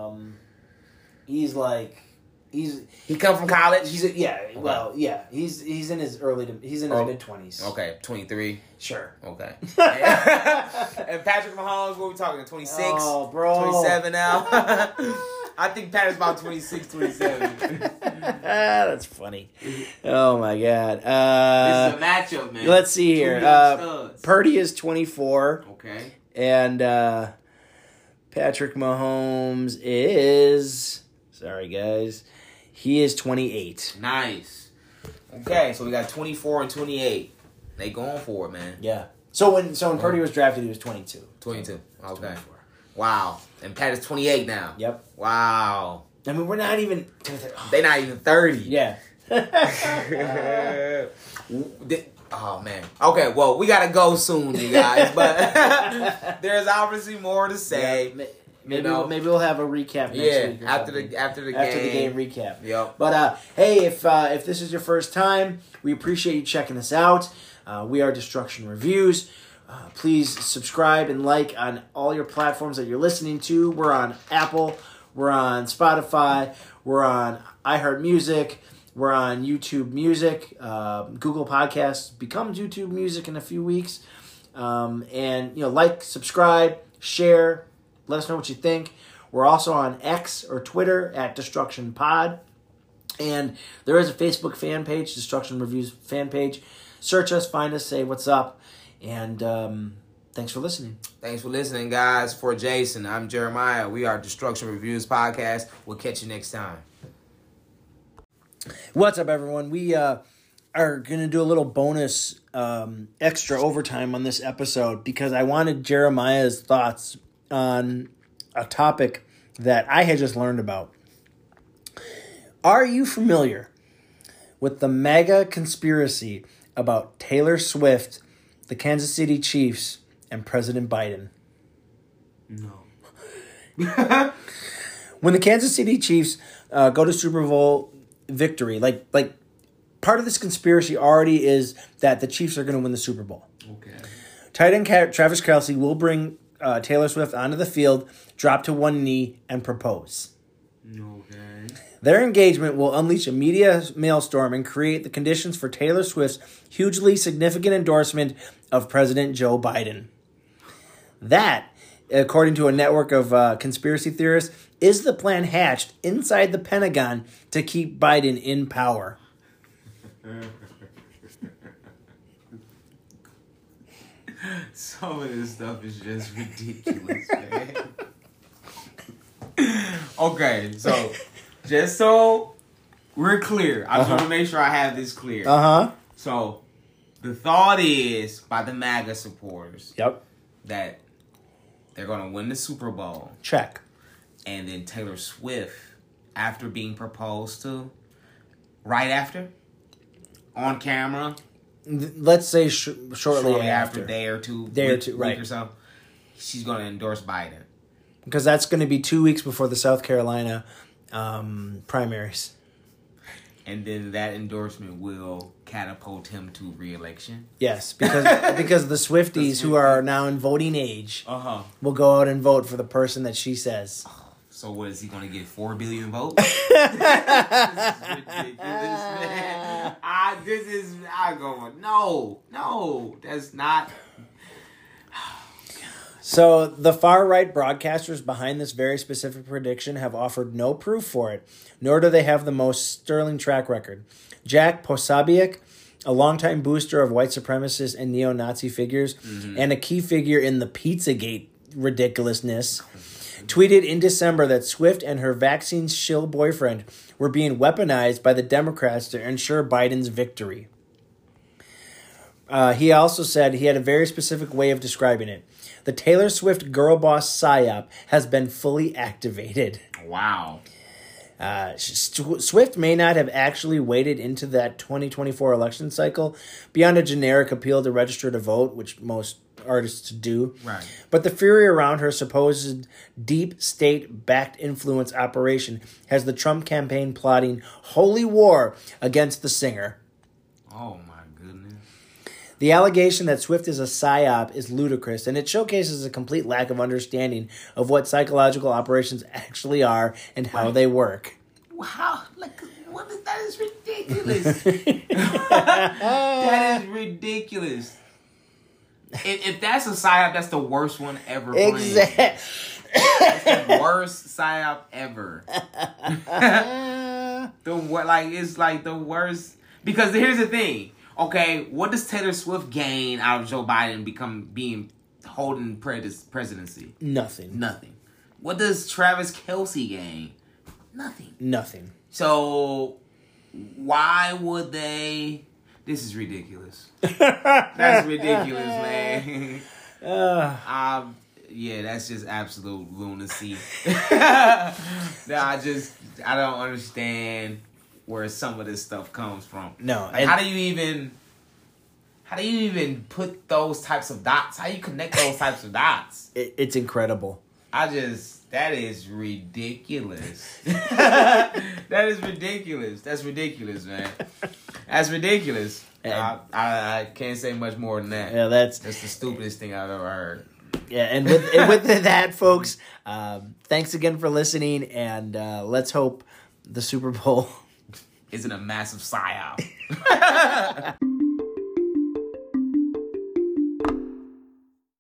He come from college? He's in his he's in his mid-20s. Okay, 23. Sure. Okay. And Patrick Mahomes, what are we talking, 26? Oh, bro. 27 now? I think Pat is about 26, 27. That's funny. Oh, my God. This is a matchup, man. Let's see here. Purdy is 24. Okay. And Patrick Mahomes is... Sorry, guys. He is 28. Nice. Okay, so we got 24 and 28. They going for it, man. Yeah. So when Purdy was drafted, he was 22. 22. Okay. 24. Wow. And Pat is 28 now. Yep. Wow. I mean, we're not even... They're not even 30. Yeah. Oh, man. Okay, well, we got to go soon, you guys. But there's obviously more to say. Yeah, maybe we'll have a recap next week. After the game recap. Yep. But hey, if this is your first time, we appreciate you checking us out. We are Destruction Reviews. Please subscribe and like on all your platforms that you're listening to. We're on Apple. We're on Spotify. We're on iHeartMusic. We're on YouTube Music. Google Podcasts becomes YouTube Music in a few weeks. And like, subscribe, share. Let us know what you think. We're also on X or Twitter at Destruction Pod. And there is a Facebook fan page, Destruction Reviews fan page. Search us, find us, say what's up. And thanks for listening. Thanks for listening, guys. For Jason, I'm Jeremiah. We are Destruction Reviews Podcast. We'll catch you next time. What's up, everyone? We are going to do a little bonus extra overtime on this episode because I wanted Jeremiah's thoughts on a topic that I had just learned about. Are you familiar with the mega conspiracy about Taylor Swift, the Kansas City Chiefs, and President Biden? No. When the Kansas City Chiefs go to Super Bowl victory, like part of this conspiracy already is that the Chiefs are going to win the Super Bowl. Okay. Tight end Travis Kelce will bring Taylor Swift onto the field, drop to one knee, and propose. Okay. Their engagement will unleash a media maelstrom and create the conditions for Taylor Swift's hugely significant endorsement of President Joe Biden. That, according to a network of conspiracy theorists, is the plan hatched inside the Pentagon to keep Biden in power. Some of this stuff is just ridiculous, man. Okay, so just so we're clear, I just want to make sure I have this clear. So the thought is by the MAGA supporters, that they're going to win the Super Bowl. Check. And then Taylor Swift, after being proposed to, right after, on camera, let's say shortly after. A day or two, right, or so, she's going to endorse Biden. Because that's going to be 2 weeks before the South Carolina primaries. And then that endorsement will catapult him to re-election. Yes, because the Swifties who are now in voting age will go out and vote for the person that she says. So what, is he going to get 4 billion votes? This is ridiculous, man. No, that's not. So the far-right broadcasters behind this very specific prediction have offered no proof for it, nor do they have the most sterling track record. Jack Posobiec, a longtime booster of white supremacist and neo-Nazi figures, and a key figure in the Pizzagate ridiculousness, tweeted in December that Swift and her vaccine shill boyfriend were being weaponized by the Democrats to ensure Biden's victory. He also said he had a very specific way of describing it. The Taylor Swift girl boss PSYOP has been fully activated. Wow. Swift may not have actually waded into that 2024 election cycle beyond a generic appeal to register to vote, which most artists do. Right. But the fury around her supposed deep state-backed influence operation has the Trump campaign plotting holy war against the singer. Oh, my goodness. The allegation that Swift is a psyop is ludicrous, and it showcases a complete lack of understanding of what psychological operations actually are and how they work. How? Like, that is ridiculous. That is ridiculous. If that's a psyop, that's the worst one ever played. Exactly. That's the worst psyop ever. It's like the worst. Because here's the thing. Okay, what does Taylor Swift gain out of Joe Biden holding presidency? Nothing. What does Travis Kelce gain? Nothing. So why would they? This is ridiculous. That's ridiculous, man. Yeah, that's just absolute lunacy. I don't understand where some of this stuff comes from. No. Like, how do you even put those types of dots? How do you connect those types of dots? It's incredible. That is ridiculous. That is ridiculous. That's ridiculous, man. That's ridiculous. I can't say much more than that. Yeah, that's the stupidest thing I've ever heard. Yeah, and with that, folks, thanks again for listening, and let's hope the Super Bowl isn't a massive psyop.